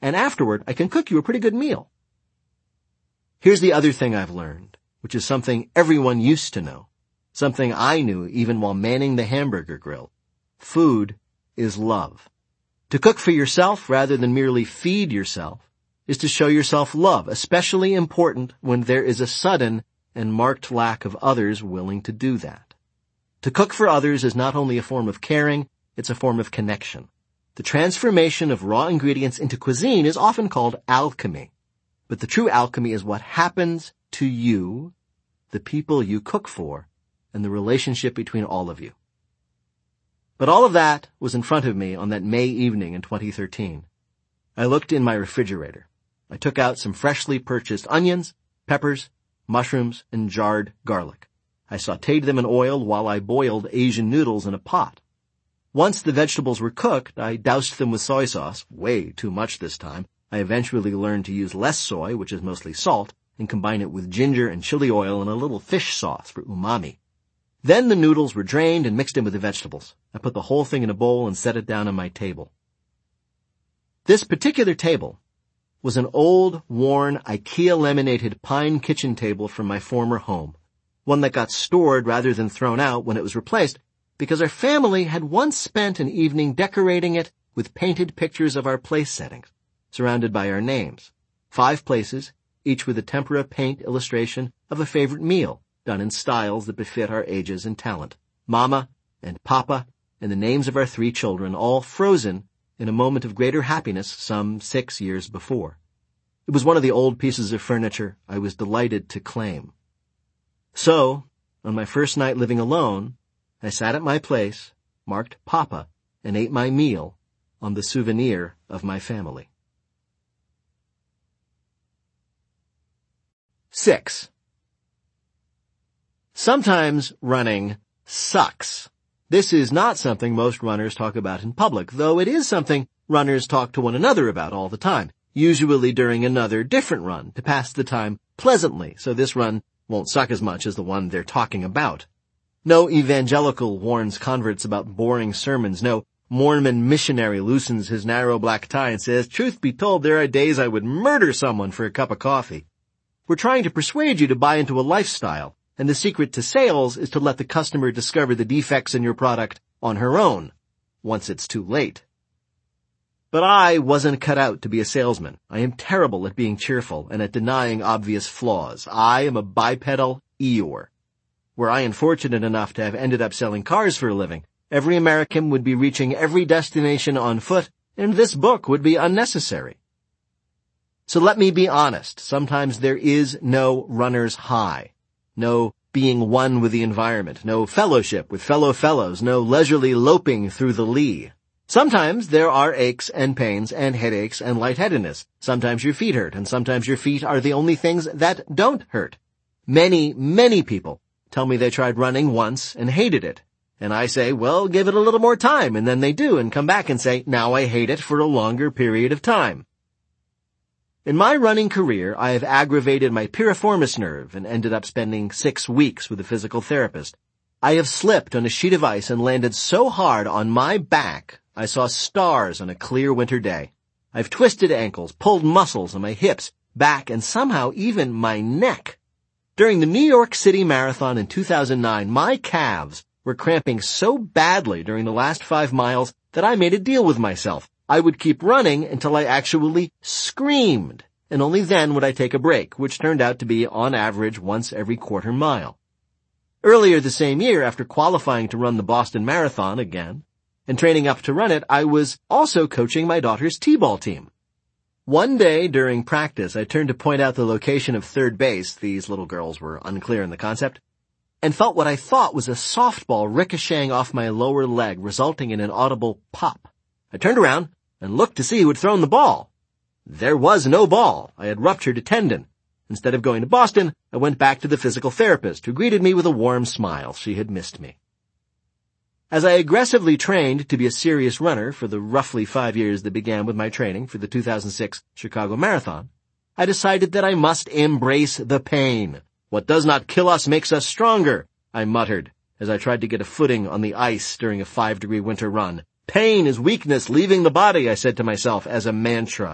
and afterward I can cook you a pretty good meal. Here's the other thing I've learned, which is something everyone used to know, something I knew even while manning the hamburger grill. Food is love. To cook for yourself rather than merely feed yourself is to show yourself love, especially important when there is a sudden and marked lack of others willing to do that. To cook for others is not only a form of caring, it's a form of connection. The transformation of raw ingredients into cuisine is often called alchemy. But the true alchemy is what happens to you, the people you cook for, and the relationship between all of you. But all of that was in front of me on that May evening in 2013. I looked in my refrigerator. I took out some freshly purchased onions, peppers, mushrooms, and jarred garlic. I sautéed them in oil while I boiled Asian noodles in a pot. Once the vegetables were cooked, I doused them with soy sauce, way too much this time. I eventually learned to use less soy, which is mostly salt, and combine it with ginger and chili oil and a little fish sauce for umami. Then the noodles were drained and mixed in with the vegetables. I put the whole thing in a bowl and set it down on my table. This particular table was an old, worn, IKEA-laminated pine kitchen table from my former home, one that got stored rather than thrown out when it was replaced, because our family had once spent an evening decorating it with painted pictures of our place settings, surrounded by our names. 5 places, each with a tempera paint illustration of a favorite meal, done in styles that befit our ages and talent. Mama and Papa and the names of our 3 children, all frozen in a moment of greater happiness some 6 years before. It was one of the old pieces of furniture I was delighted to claim. So, on my first night living alone, I sat at my place, marked Papa, and ate my meal on the souvenir of my family. 6. Sometimes running sucks. This is not something most runners talk about in public, though it is something runners talk to one another about all the time, usually during another different run to pass the time pleasantly, so this run won't suck as much as the one they're talking about. No evangelical warns converts about boring sermons. No Mormon missionary loosens his narrow black tie and says, "Truth be told, there are days I would murder someone for a cup of coffee." We're trying to persuade you to buy into a lifestyle, and the secret to sales is to let the customer discover the defects in your product on her own, once it's too late. But I wasn't cut out to be a salesman. I am terrible at being cheerful and at denying obvious flaws. I am a bipedal Eeyore. Were I unfortunate enough to have ended up selling cars for a living, every American would be reaching every destination on foot, and this book would be unnecessary. So let me be honest, sometimes there is no runner's high, no being one with the environment, no fellowship with fellow fellows, no leisurely loping through the lee. Sometimes there are aches and pains and headaches and lightheadedness. Sometimes your feet hurt, and sometimes your feet are the only things that don't hurt. Many, many people tell me they tried running once and hated it. And I say, well, give it a little more time, and then they do and come back and say, now I hate it for a longer period of time. In my running career, I have aggravated my piriformis nerve and ended up spending 6 weeks with a physical therapist. I have slipped on a sheet of ice and landed so hard on my back, I saw stars on a clear winter day. I've twisted ankles, pulled muscles in my hips, back, and somehow even my neck. During the New York City Marathon in 2009, my calves were cramping so badly during the last 5 miles that I made a deal with myself. I would keep running until I actually screamed, and only then would I take a break, which turned out to be, on average, once every quarter mile. Earlier the same year, after qualifying to run the Boston Marathon again, and training up to run it, I was also coaching my daughter's t-ball team. One day during practice, I turned to point out the location of third base — these little girls were unclear in the concept — and felt what I thought was a softball ricocheting off my lower leg, resulting in an audible pop. I turned around and looked to see who had thrown the ball. There was no ball. I had ruptured a tendon. Instead of going to Boston, I went back to the physical therapist, who greeted me with a warm smile. She had missed me. As I aggressively trained to be a serious runner for the roughly 5 years that began with my training for the 2006 Chicago Marathon, I decided that I must embrace the pain. What does not kill us makes us stronger, I muttered as I tried to get a footing on the ice during a 5-degree winter run. Pain is weakness leaving the body, I said to myself as a mantra.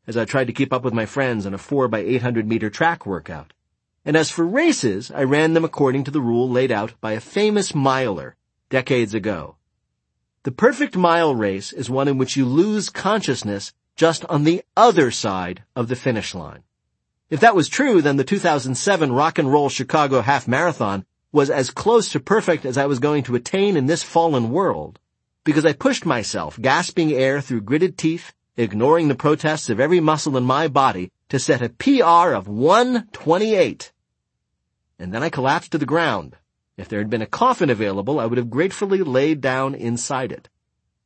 as I tried to keep up with my friends in a 4x800 meter track workout. And as for races, I ran them according to the rule laid out by a famous miler decades ago. The perfect mile race is one in which you lose consciousness just on the other side of the finish line. If that was true, then the 2007 Rock and Roll Chicago Half Marathon was as close to perfect as I was going to attain in this fallen world, because I pushed myself, gasping air through gritted teeth, ignoring the protests of every muscle in my body, to set a PR of 1:28. And then I collapsed to the ground. If there had been a coffin available, I would have gratefully laid down inside it.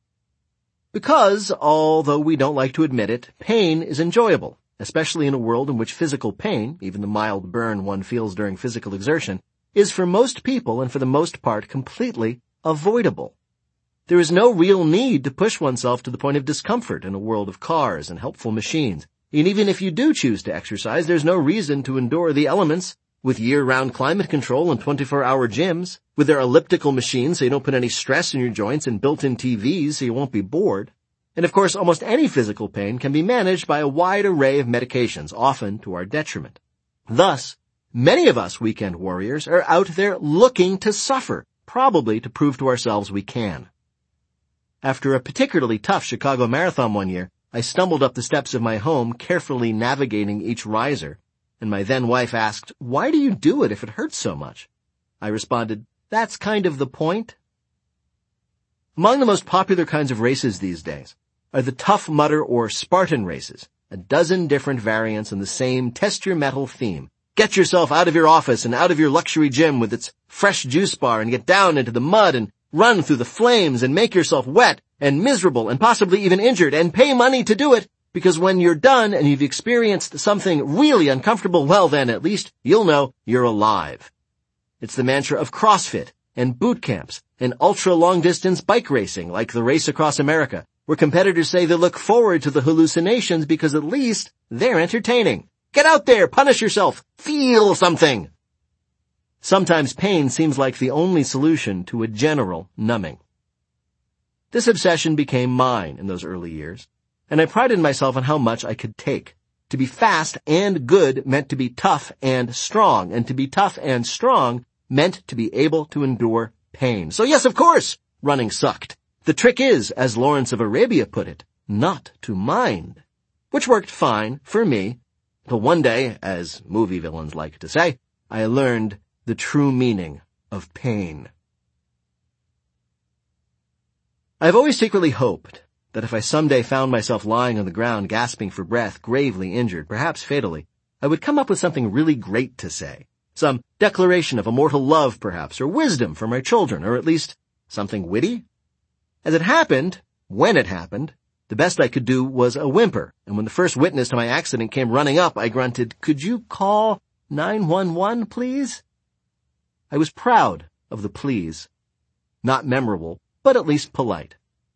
Because, although we don't like to admit it, pain is enjoyable, especially in a world in which physical pain, even the mild burn one feels during physical exertion, is for most people and for the most part completely avoidable. There is no real need to push oneself to the point of discomfort in a world of cars and helpful machines. And even if you do choose to exercise, there's no reason to endure the elements with year-round climate control and 24-hour gyms, with their elliptical machines so you don't put any stress in your joints and built-in TVs so you won't be bored. And of course, almost any physical pain can be managed by a wide array of medications, often to our detriment. Thus, many of us weekend warriors are out there looking to suffer, probably to prove to ourselves we can. After a particularly tough Chicago Marathon one year, I stumbled up the steps of my home, carefully navigating each riser, and my then-wife asked, "Why do you do it if it hurts so much?" I responded, "That's kind of the point." Among the most popular kinds of races these days are the Tough Mudder or Spartan races, a dozen different variants on the same test-your-mettle theme. Get yourself out of your office and out of your luxury gym with its fresh juice bar and get down into the mud and run through the flames and make yourself wet and miserable and possibly even injured and pay money to do it, because when you're done and you've experienced something really uncomfortable, well then at least you'll know you're alive. It's the mantra of CrossFit and boot camps and ultra-long-distance bike racing like the Race Across America, where competitors say they look forward to the hallucinations because at least they're entertaining. Get out there, punish yourself, feel something. Sometimes pain seems like the only solution to a general numbing. This obsession became mine in those early years, and I prided myself on how much I could take. To be fast and good meant to be tough and strong, and to be tough and strong meant to be able to endure pain. So yes, of course, running sucked. The trick is, as Lawrence of Arabia put it, not to mind. Which worked fine for me, till one day, as movie villains like to say, I learned the true meaning of pain. I've always secretly hoped that if I someday found myself lying on the ground gasping for breath, gravely injured, perhaps fatally, I would come up with something really great to say. Some declaration of immortal love, perhaps, or wisdom for my children, or at least something witty. As it happened, when it happened, the best I could do was a whimper, and when the first witness to my accident came running up, I grunted, "Could you call 911, please?" I was proud of the please. Not memorable, but at least polite.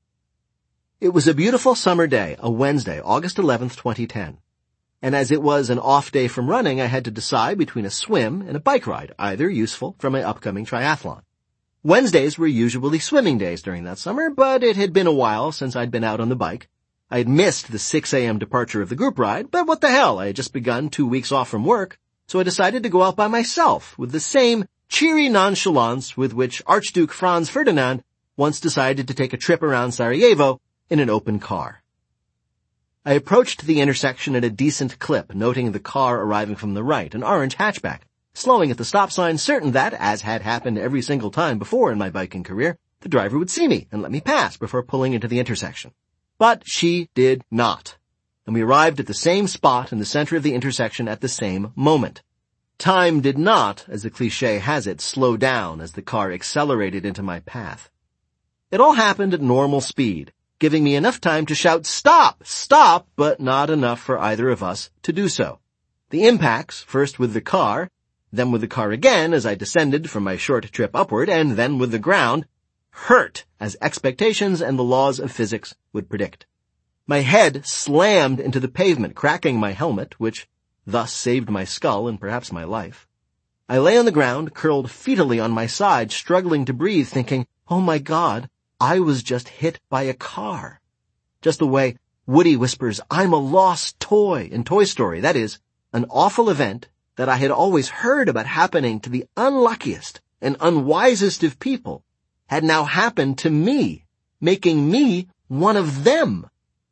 It was a beautiful summer day, a Wednesday, August 11th, 2010. And as it was an off day from running, I had to decide between a swim and a bike ride, either useful for my upcoming triathlon. Wednesdays were usually swimming days during that summer, but it had been a while since I'd been out on the bike. I had missed the 6 a.m. departure of the group ride, but what the hell, I had just begun 2 weeks off from work, so I decided to go out by myself with the same cheery nonchalance with which Archduke Franz Ferdinand once decided to take a trip around Sarajevo in an open car. I approached the intersection at a decent clip, noting the car arriving from the right, an orange hatchback, slowing at the stop sign, certain that, as had happened every single time before in my biking career, the driver would see me and let me pass before pulling into the intersection. But she did not, and we arrived at the same spot in the center of the intersection at the same moment. Time did not, as the cliché has it, slow down as the car accelerated into my path. It all happened at normal speed, giving me enough time to shout, "Stop! Stop!" but not enough for either of us to do so. The impacts, first with the car, then with the car again as I descended from my short trip upward, and then with the ground, hurt as expectations and the laws of physics would predict. My head slammed into the pavement, cracking my helmet, which thus saved my skull and perhaps my life. I lay on the ground, curled fetally on my side, struggling to breathe, thinking, "Oh my God, I was just hit by a car." Just the way Woody whispers, "I'm a lost toy" in Toy Story. That is, an awful event that I had always heard about happening to the unluckiest and unwisest of people had now happened to me, making me one of them.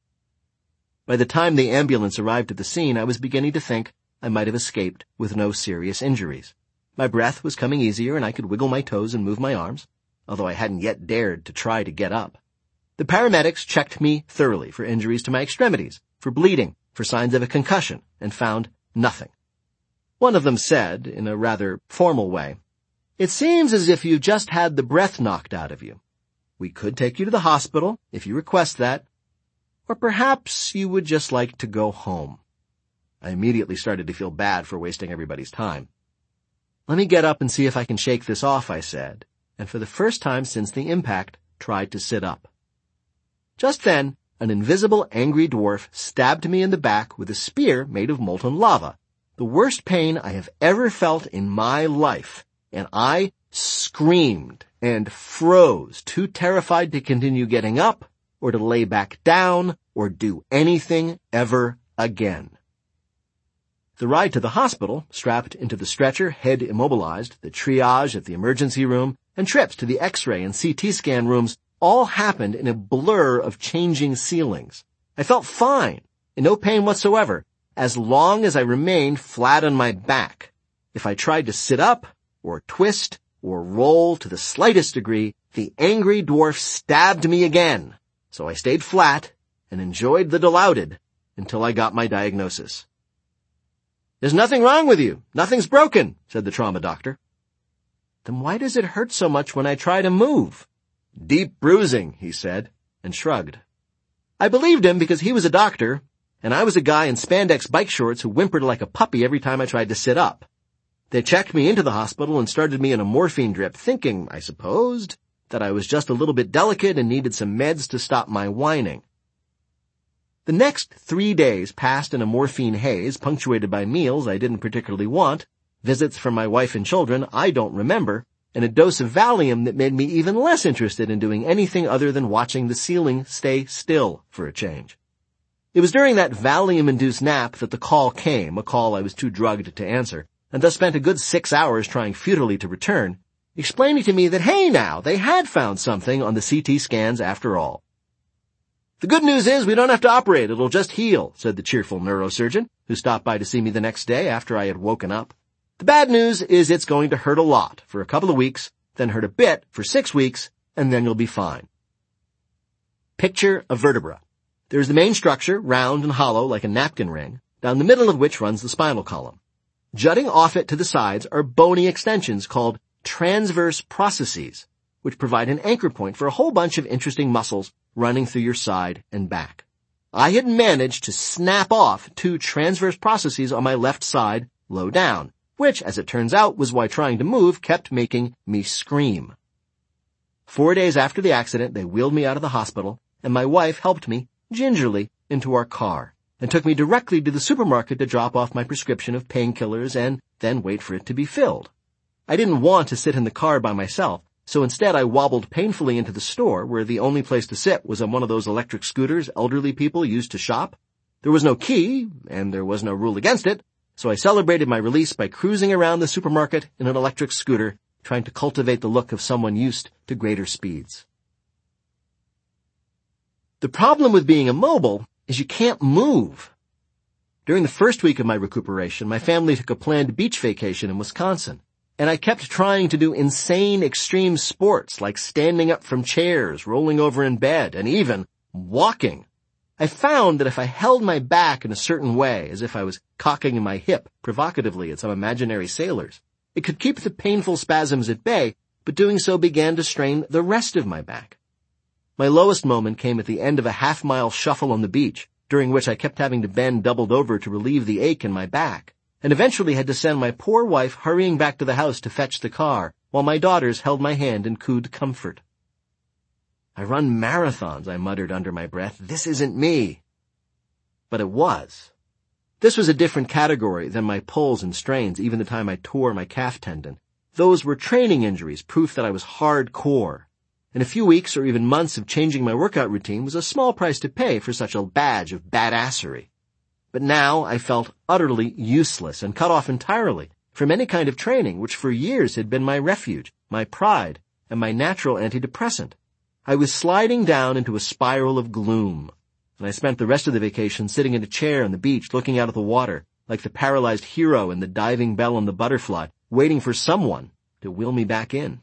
By the time the ambulance arrived at the scene, I was beginning to think I might have escaped with no serious injuries. My breath was coming easier and I could wiggle my toes and move my arms, although I hadn't yet dared to try to get up. The paramedics checked me thoroughly for injuries to my extremities, for bleeding, for signs of a concussion, and found nothing. One of them said, in a rather formal way, "It seems as if you've just had the breath knocked out of you. We could take you to the hospital, if you request that, or perhaps you would just like to go home." I immediately started to feel bad for wasting everybody's time. "Let me get up and see if I can shake this off," I said, and for the first time since the impact, tried to sit up. Just then, an invisible angry dwarf stabbed me in the back with a spear made of molten lava, the worst pain I have ever felt in my life, and I screamed and froze, too terrified to continue getting up, or to lay back down, or do anything ever again. The ride to the hospital, strapped into the stretcher, head immobilized, the triage at the emergency room, and trips to the X-ray and CT scan rooms all happened in a blur of changing ceilings. I felt fine, in no pain whatsoever, as long as I remained flat on my back. If I tried to sit up, or twist, or roll to the slightest degree, the angry dwarf stabbed me again. So I stayed flat and enjoyed the Dilaudid until I got my diagnosis. "There's nothing wrong with you. Nothing's broken," said the trauma doctor. "Then why does it hurt so much when I try to move?" "Deep bruising," he said, and shrugged. I believed him because he was a doctor, and I was a guy in spandex bike shorts who whimpered like a puppy every time I tried to sit up. They checked me into the hospital and started me on a morphine drip, thinking, I supposed, that I was just a little bit delicate and needed some meds to stop my whining. The next 3 days passed in a morphine haze, punctuated by meals I didn't particularly want, visits from my wife and children I don't remember, and a dose of Valium that made me even less interested in doing anything other than watching the ceiling stay still for a change. It was during that Valium-induced nap that the call came, a call I was too drugged to answer, and thus spent a good 6 hours trying futilely to return, explaining to me that, hey now, they had found something on the CT scans after all. "The good news is we don't have to operate, it'll just heal," said the cheerful neurosurgeon, who stopped by to see me the next day after I had woken up. "The bad news is it's going to hurt a lot for a couple of weeks, then hurt a bit for 6 weeks, and then you'll be fine." Picture a vertebra. There's the main structure, round and hollow like a napkin ring, down the middle of which runs the spinal column. Jutting off it to the sides are bony extensions called transverse processes, which provide an anchor point for a whole bunch of interesting muscles running through your side and back. I had managed to snap off 2 transverse processes on my left side, low down, which, as it turns out, was why trying to move kept making me scream. 4 days after the accident, they wheeled me out of the hospital, and my wife helped me, gingerly, into our car, and took me directly to the supermarket to drop off my prescription of painkillers and then wait for it to be filled. I didn't want to sit in the car by myself, so instead I wobbled painfully into the store, where the only place to sit was on one of those electric scooters elderly people used to shop. There was no key, and there was no rule against it, so I celebrated my release by cruising around the supermarket in an electric scooter, trying to cultivate the look of someone used to greater speeds. The problem with being immobile is you can't move. During the first week of my recuperation, my family took a planned beach vacation in Wisconsin, and I kept trying to do insane extreme sports like standing up from chairs, rolling over in bed, and even walking. I found that if I held my back in a certain way, as if I was cocking my hip provocatively at some imaginary sailors, it could keep the painful spasms at bay, but doing so began to strain the rest of my back. My lowest moment came at the end of a half-mile shuffle on the beach, during which I kept having to bend doubled over to relieve the ache in my back, and eventually had to send my poor wife hurrying back to the house to fetch the car, while my daughters held my hand and cooed comfort. "I run marathons," I muttered under my breath. "This isn't me." But it was. This was a different category than my pulls and strains, even the time I tore my calf tendon. Those were training injuries, proof that I was hardcore. and a few weeks or even months of changing my workout routine was a small price to pay for such a badge of badassery. But now I felt utterly useless and cut off entirely from any kind of training which for years had been my refuge, my pride, and my natural antidepressant. I was sliding down into a spiral of gloom, and I spent the rest of the vacation sitting in a chair on the beach looking out at the water like the paralyzed hero in The Diving Bell and the Butterfly, waiting for someone to wheel me back in.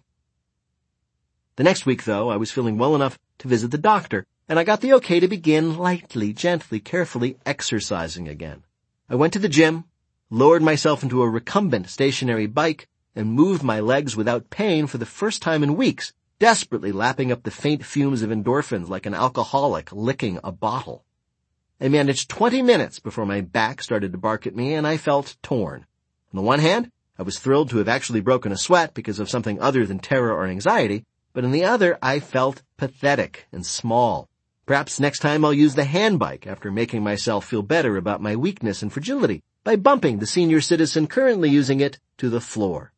The next week, though, I was feeling well enough to visit the doctor, and I got the okay to begin lightly, gently, carefully exercising again. I went to the gym, lowered myself into a recumbent stationary bike, and moved my legs without pain for the first time in weeks, desperately lapping up the faint fumes of endorphins like an alcoholic licking a bottle. I managed 20 minutes before my back started to bark at me, and I felt torn. On the one hand, I was thrilled to have actually broken a sweat because of something other than terror or anxiety, but on the other, I felt pathetic and small. Perhaps next time I'll use the hand bike after making myself feel better about my weakness and fragility by bumping the senior citizen currently using it to the floor.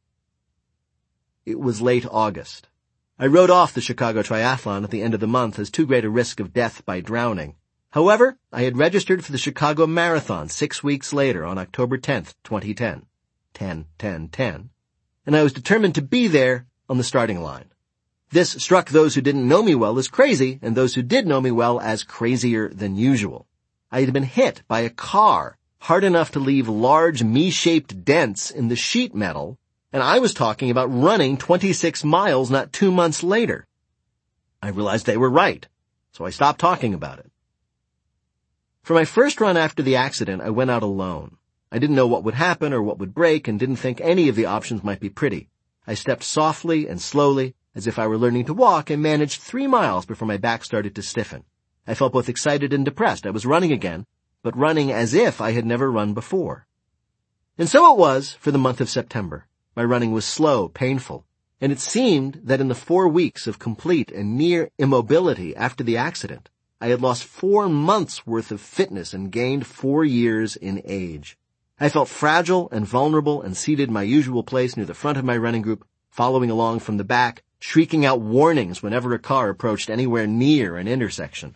It was late August. I wrote off the Chicago Triathlon at the end of the month as too great a risk of death by drowning. However, I had registered for the Chicago Marathon 6 weeks later on October 10th, 2010. 10-10-10. And I was determined to be there on the starting line. This struck those who didn't know me well as crazy, and those who did know me well as crazier than usual. I had been hit by a car hard enough to leave large me-shaped dents in the sheet metal, and I was talking about running 26 miles not 2 months later. I realized they were right, so I stopped talking about it. For my first run after the accident, I went out alone. I didn't know what would happen or what would break and didn't think any of the options might be pretty. I stepped softly and slowly, as if I were learning to walk, and managed 3 miles before my back started to stiffen. I felt both excited and depressed. I was running again, but running as if I had never run before. And so it was for the month of September. My running was slow, painful, and it seemed that in the 4 weeks of complete and near immobility after the accident, I had lost 4 months' worth of fitness and gained 4 years in age. I felt fragile and vulnerable and seated in my usual place near the front of my running group, following along from the back, shrieking out warnings whenever a car approached anywhere near an intersection.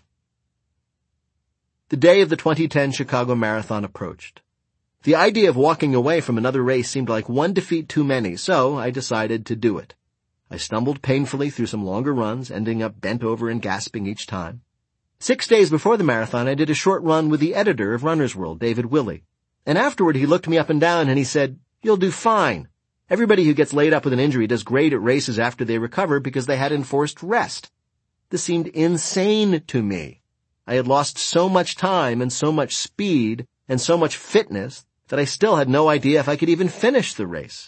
The day of the 2010 Chicago Marathon approached. The idea of walking away from another race seemed like one defeat too many, so I decided to do it. I stumbled painfully through some longer runs, ending up bent over and gasping each time. 6 days before the marathon, I did a short run with the editor of Runner's World, David Willey. And afterward, he looked me up and down and he said, "You'll do fine. Everybody who gets laid up with an injury does great at races after they recover because they had enforced rest." This seemed insane to me. I had lost so much time and so much speed and so much fitness that I still had no idea if I could even finish the race.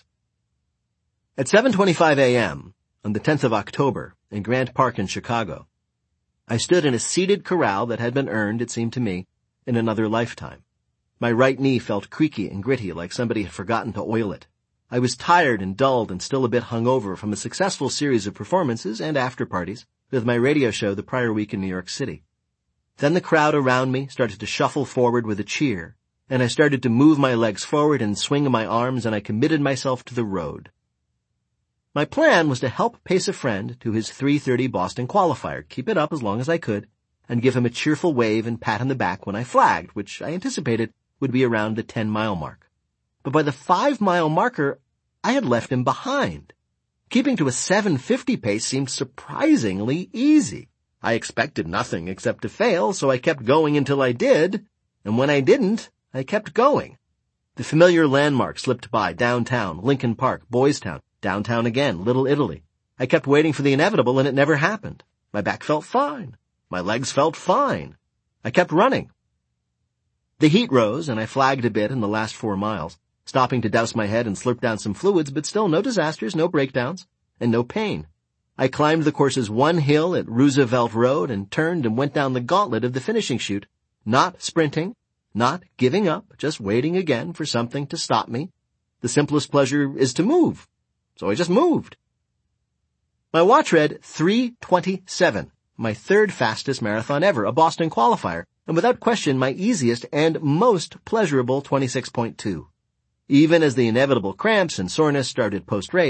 At 7:25 a.m. on the 10th of October in Grant Park in Chicago, I stood in a seated corral that had been earned, it seemed to me, in another lifetime. My right knee felt creaky and gritty like somebody had forgotten to oil it. I was tired and dulled and still a bit hungover from a successful series of performances and after-parties with my radio show the prior week in New York City. Then the crowd around me started to shuffle forward with a cheer, and I started to move my legs forward and swing my arms, and I committed myself to the road. My plan was to help pace a friend to his 3:30 Boston qualifier, keep it up as long as I could, and give him a cheerful wave and pat on the back when I flagged, which I anticipated would be around the 10-mile mark. But by the 5-mile marker, I had left him behind. Keeping to a 7:50 pace seemed surprisingly easy. I expected nothing except to fail, so I kept going until I did, and when I didn't, I kept going. The familiar landmarks slipped by: downtown, Lincoln Park, Boys Town, downtown again, Little Italy. I kept waiting for the inevitable, and it never happened. My back felt fine. My legs felt fine. I kept running. The heat rose, and I flagged a bit in the last 4 miles, stopping to douse my head and slurp down some fluids, but still no disasters, no breakdowns, and no pain. I climbed the course's one hill at Roosevelt Road and turned and went down the gauntlet of the finishing chute, not sprinting, not giving up, just waiting again for something to stop me. The simplest pleasure is to move, so I just moved. My watch read 3:27, my 3rd fastest marathon ever, a Boston qualifier, and without question my easiest and most pleasurable 26.2. Even as the inevitable cramps and soreness started post-race,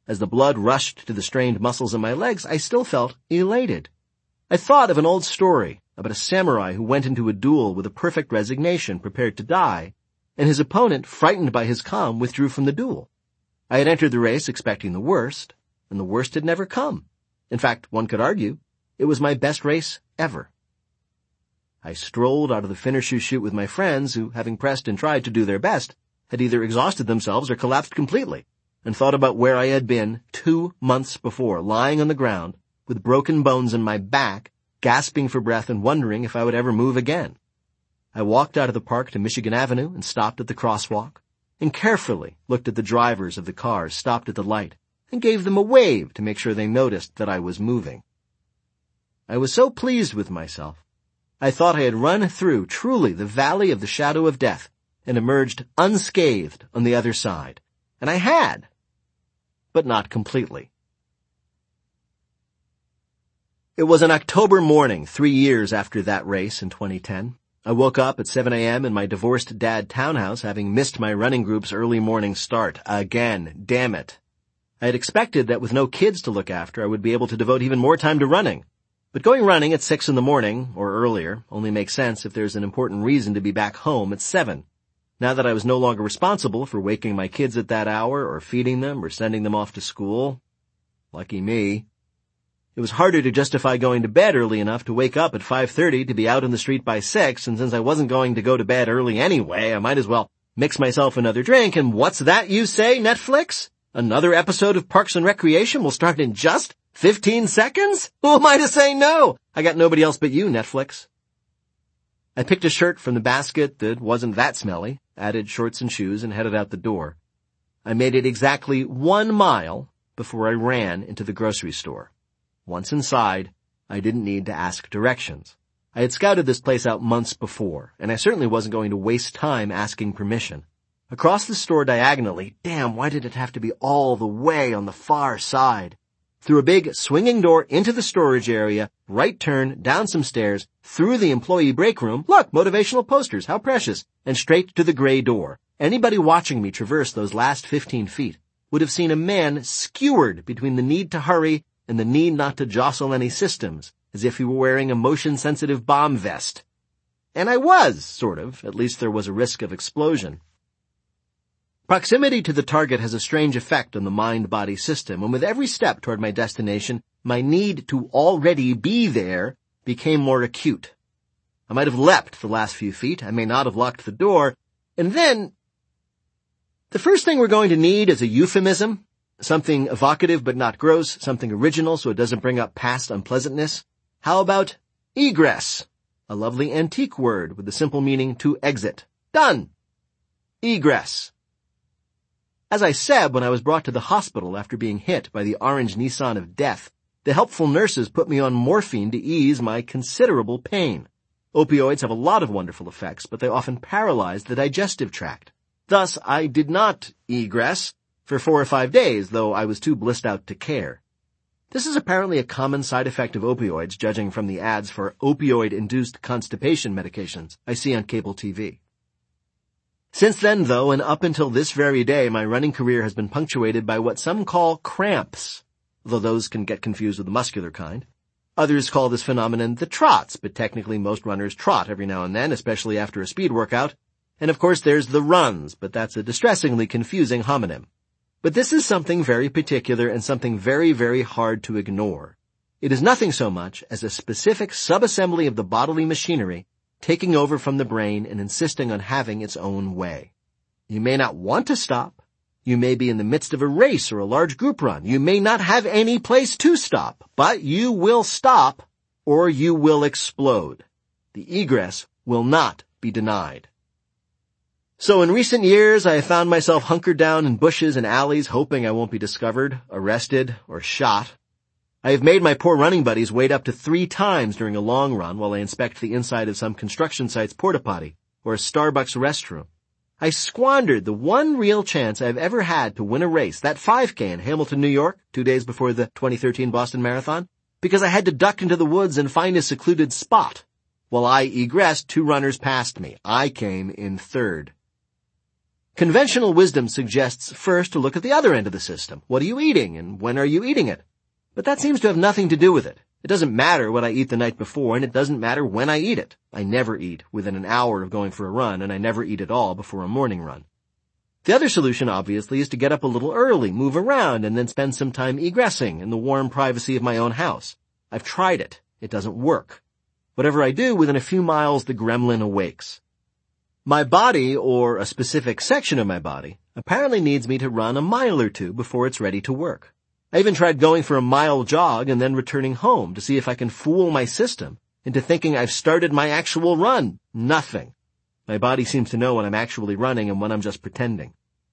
As the blood rushed to the strained muscles in my legs, I still felt elated. I thought of an old story about a samurai who went into a duel with a perfect resignation, prepared to die, and his opponent, frightened by his calm, withdrew from the duel. I had entered the race expecting the worst, and the worst had never come. In fact, one could argue, it was my best race ever. I strolled out of the finisher's chute with my friends who, having pressed and tried to do their best, had either exhausted themselves or collapsed completely, and thought about where I had been 2 months before, lying on the ground, with broken bones in my back, gasping for breath and wondering if I would ever move again. I walked out of the park to Michigan Avenue and stopped at the crosswalk, and carefully looked at the drivers of the cars stopped at the light, and gave them a wave to make sure they noticed that I was moving. I was so pleased with myself. I thought I had run through, truly, the valley of the shadow of death and emerged unscathed on the other side. And I had, but not completely. It was an October morning 3 years after that race in 2010. I woke up at 7 a.m. in my divorced dad townhouse, having missed my running group's early morning start. Again, damn it. I had expected that with no kids to look after, I would be able to devote even more time to running. But going running at 6 in the morning, or earlier, only makes sense if there's an important reason to be back home at 7. Now that I was no longer responsible for waking my kids at that hour, or feeding them, or sending them off to school, lucky me, it was harder to justify going to bed early enough to wake up at 5:30 to be out in the street by 6, and since I wasn't going to go to bed early anyway, I might as well mix myself another drink, and what's that you say, Netflix? Another episode of Parks and Recreation will start in just 15 seconds? Who am I to say no? I got nobody else but you, Netflix. I picked a shirt from the basket that wasn't that smelly, added shorts and shoes, and headed out the door. I made it exactly 1 mile before I ran into the grocery store. Once inside, I didn't need to ask directions. I had scouted this place out months before, and I certainly wasn't going to waste time asking permission. Across the store diagonally, damn, why did it have to be all the way on the far side? Through a big swinging door into the storage area, right turn, down some stairs, through the employee break room, look, motivational posters, how precious, and straight to the gray door. Anybody watching me traverse those last 15 feet would have seen a man skewered between the need to hurry and the need not to jostle any systems, as if he were wearing a motion-sensitive bomb vest. And I was, sort of, at least there was a risk of explosion. Proximity to the target has a strange effect on the mind-body system, and with every step toward my destination, my need to already be there became more acute. I might have leapt the last few feet, I may not have locked the door, and then... The first thing we're going to need is a euphemism, something evocative but not gross, something original so it doesn't bring up past unpleasantness. How about egress? A lovely antique word with the simple meaning to exit. Done! Egress. As I said when I was brought to the hospital after being hit by the orange Nissan of death, the helpful nurses put me on morphine to ease my considerable pain. Opioids have a lot of wonderful effects, but they often paralyze the digestive tract. Thus, I did not egress for 4 or 5 days, though I was too blissed out to care. This is apparently a common side effect of opioids, judging from the ads for opioid-induced constipation medications I see on cable TV. Since then, though, and up until this very day, my running career has been punctuated by what some call cramps, though those can get confused with the muscular kind. Others call this phenomenon the trots, but technically most runners trot every now and then, especially after a speed workout. And of course there's the runs, but that's a distressingly confusing homonym. But this is something very particular and something very, very hard to ignore. It is nothing so much as a specific subassembly of the bodily machinery taking over from the brain and insisting on having its own way. You may not want to stop. You may be in the midst of a race or a large group run. You may not have any place to stop, but you will stop or you will explode. The egress will not be denied. So in recent years, I have found myself hunkered down in bushes and alleys, hoping I won't be discovered, arrested, or shot. I have made my poor running buddies wait up to 3 times during a long run while I inspect the inside of some construction site's porta-potty or a Starbucks restroom. I squandered the one real chance I've ever had to win a race, that 5K in Hamilton, New York, 2 days before the 2013 Boston Marathon, because I had to duck into the woods and find a secluded spot. While I egressed, 2 runners passed me. I came in third. Conventional wisdom suggests first to look at the other end of the system. What are you eating, and when are you eating it? But that seems to have nothing to do with it. It doesn't matter what I eat the night before, and it doesn't matter when I eat it. I never eat within an hour of going for a run, and I never eat at all before a morning run. The other solution, obviously, is to get up a little early, move around, and then spend some time egressing in the warm privacy of my own house. I've tried it. It doesn't work. Whatever I do, within a few miles, the gremlin awakes. My body, or a specific section of my body, apparently needs me to run a mile or two before it's ready to work. I even tried going for a mile jog and then returning home to see if I can fool my system into thinking I've started my actual run. Nothing. My body seems to know when I'm actually running and when I'm just pretending.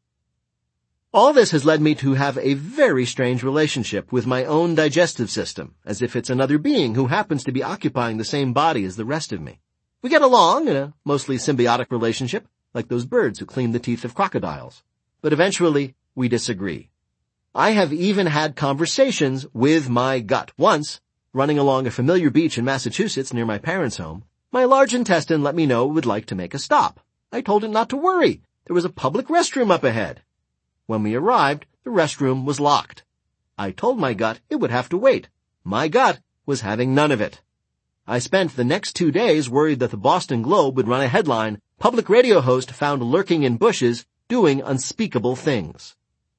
All this has led me to have a very strange relationship with my own digestive system, as if it's another being who happens to be occupying the same body as the rest of me. We get along in a mostly symbiotic relationship, like those birds who clean the teeth of crocodiles. But eventually, we disagree. I have even had conversations with my gut. Once, running along a familiar beach in Massachusetts near my parents' home, my large intestine let me know it would like to make a stop. I told it not to worry. There was a public restroom up ahead. When we arrived, the restroom was locked. I told my gut it would have to wait. My gut was having none of it. I spent the next 2 days worried that the Boston Globe would run a headline, "Public radio host found lurking in bushes, doing unspeakable things."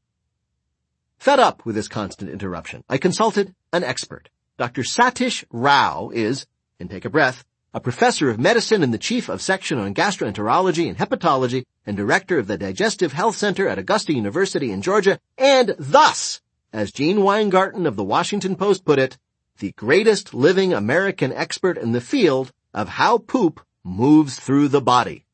Fed up with this constant interruption, I consulted an expert. Dr. Satish Rao is, and take a breath, a professor of medicine and the chief of section on gastroenterology and hepatology and director of the Digestive Health Center at Augusta University in Georgia, and thus, as Gene Weingarten of the Washington Post put it, the greatest living American expert in the field of how poop moves through the body.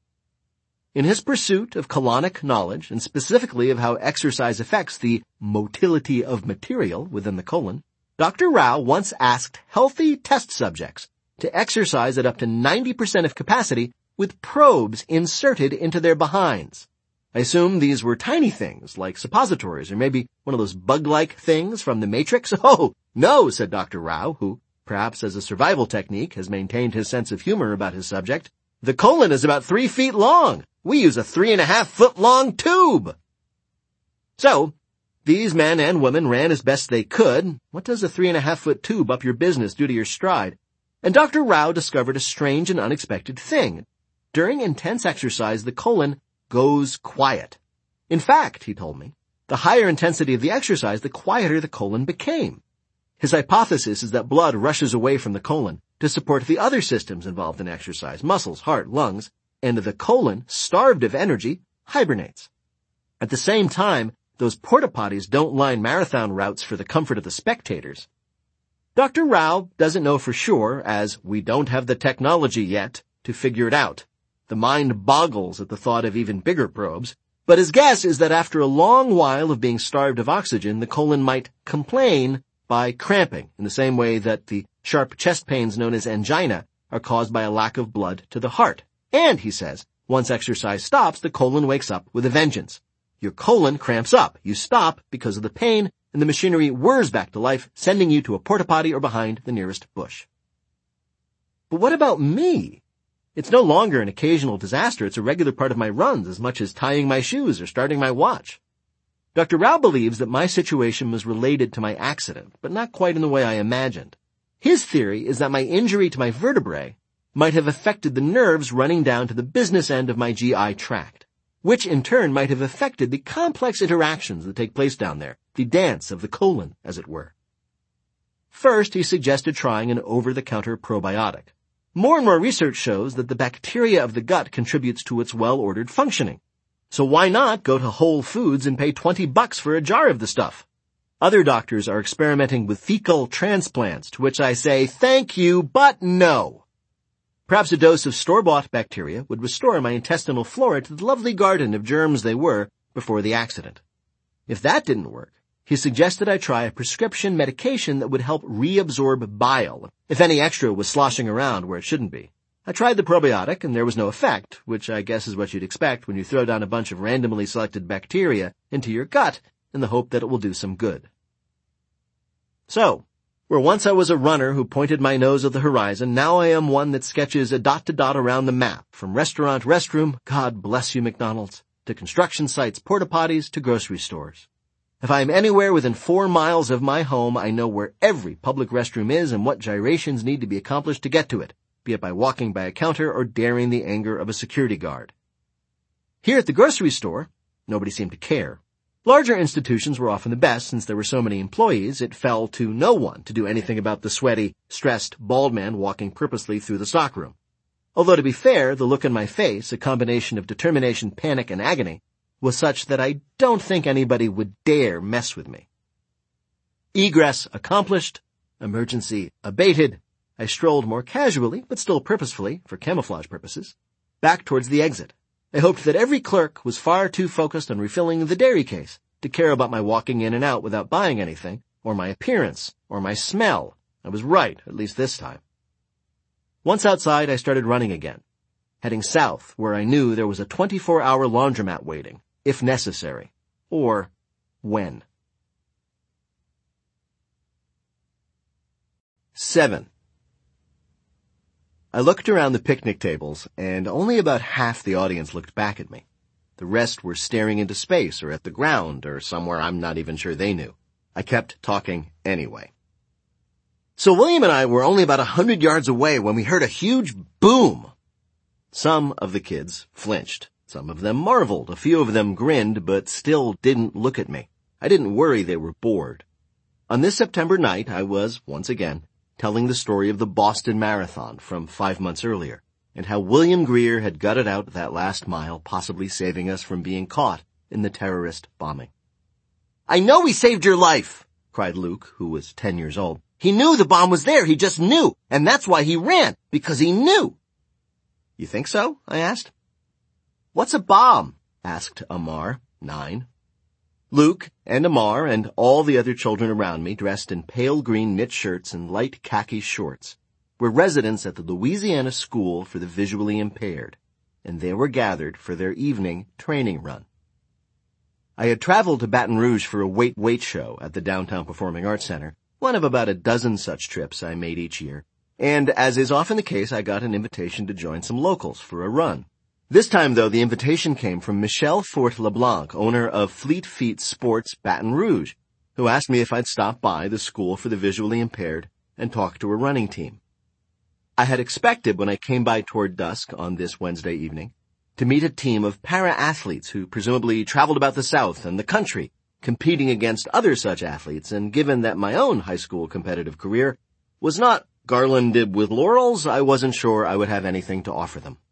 In his pursuit of colonic knowledge, and specifically of how exercise affects the motility of material within the colon, Dr. Rao once asked healthy test subjects to exercise at up to 90% of capacity with probes inserted into their behinds. I assume these were tiny things, like suppositories, or maybe one of those bug-like things from the Matrix. Oh, no, said Dr. Rao, who, perhaps as a survival technique, has maintained his sense of humor about his subject. The colon is about 3 feet long. We use a 3.5-foot-long tube. So, these men and women ran as best they could. What does a 3.5-foot tube up your business do to your stride? And Dr. Rao discovered a strange and unexpected thing. During intense exercise, the colon goes quiet. In fact, he told me, the higher intensity of the exercise, the quieter the colon became. His hypothesis is that blood rushes away from the colon to support the other systems involved in exercise, muscles, heart, lungs, and the colon, starved of energy, hibernates. At the same time, those porta-potties don't line marathon routes for the comfort of the spectators. Dr. Rao doesn't know for sure, as we don't have the technology yet to figure it out. The mind boggles at the thought of even bigger probes, but his guess is that after a long while of being starved of oxygen, the colon might complain by cramping, in the same way that the sharp chest pains known as angina are caused by a lack of blood to the heart. And, he says, once exercise stops, the colon wakes up with a vengeance. Your colon cramps up. You stop because of the pain, and the machinery whirs back to life, sending you to a porta-potty or behind the nearest bush. But what about me? It's no longer an occasional disaster. It's a regular part of my runs, as much as tying my shoes or starting my watch. Dr. Rao believes that my situation was related to my accident, but not quite in the way I imagined. His theory is that my injury to my vertebrae might have affected the nerves running down to the business end of my GI tract, which in turn might have affected the complex interactions that take place down there, the dance of the colon, as it were. First, he suggested trying an over-the-counter probiotic. More and more research shows that the bacteria of the gut contributes to its well-ordered functioning. So why not go to Whole Foods and pay $20 for a jar of the stuff? Other doctors are experimenting with fecal transplants, to which I say, thank you, but no. Perhaps a dose of store-bought bacteria would restore my intestinal flora to the lovely garden of germs they were before the accident. If that didn't work, he suggested I try a prescription medication that would help reabsorb bile, if any extra was sloshing around where it shouldn't be. I tried the probiotic, and there was no effect, which I guess is what you'd expect when you throw down a bunch of randomly selected bacteria into your gut in the hope that it will do some good. So, where once I was a runner who pointed my nose at the horizon, now I am one that sketches a dot-to-dot around the map, from restaurant restroom, God bless you McDonald's, to construction sites, porta potties, to grocery stores. If I am anywhere within 4 miles of my home, I know where every public restroom is and what gyrations need to be accomplished to get to it, be it by walking by a counter or daring the anger of a security guard. Here at the grocery store, nobody seemed to care. Larger institutions were often the best since there were so many employees. It fell to no one to do anything about the sweaty, stressed, bald man walking purposely through the stockroom. Although to be fair, the look on my face, a combination of determination, panic, and agony, was such that I don't think anybody would dare mess with me. Egress accomplished, emergency abated, I strolled more casually, but still purposefully, for camouflage purposes, back towards the exit. I hoped that every clerk was far too focused on refilling the dairy case to care about my walking in and out without buying anything, or my appearance, or my smell. I was right, at least this time. Once outside, I started running again, heading south where I knew there was a 24-hour laundromat waiting, if necessary, or when. 7. I looked around the picnic tables, and only about half the audience looked back at me. The rest were staring into space or at the ground or somewhere I'm not even sure they knew. I kept talking anyway. So William and I were only about 100 yards away when we heard a huge boom. Some of the kids flinched. Some of them marveled. A few of them grinned, but still didn't look at me. I didn't worry they were bored. On this September night, I was, once again, telling the story of the Boston Marathon from 5 months earlier, and how William Greer had gutted out that last mile, possibly saving us from being caught in the terrorist bombing. "I know he saved your life," cried Luke, who was 10 years old. "He knew the bomb was there. He just knew, and that's why he ran, because he knew." "You think so?" I asked. "What's a bomb?" asked Amar, 9. Luke and Amar and all the other children around me, dressed in pale green knit shirts and light khaki shorts, were residents at the Louisiana School for the Visually Impaired, and they were gathered for their evening training run. I had traveled to Baton Rouge for a weight show at the Downtown Performing Arts Center, one of about a dozen such trips I made each year, and as is often the case, I got an invitation to join some locals for a run. This time, though, the invitation came from Michelle Fort LeBlanc, owner of Fleet Feet Sports Baton Rouge, who asked me if I'd stop by the School for the Visually Impaired and talk to a running team. I had expected, when I came by toward dusk on this Wednesday evening, to meet a team of para-athletes who presumably traveled about the South and the country, competing against other such athletes, and given that my own high school competitive career was not garlanded with laurels, I wasn't sure I would have anything to offer them.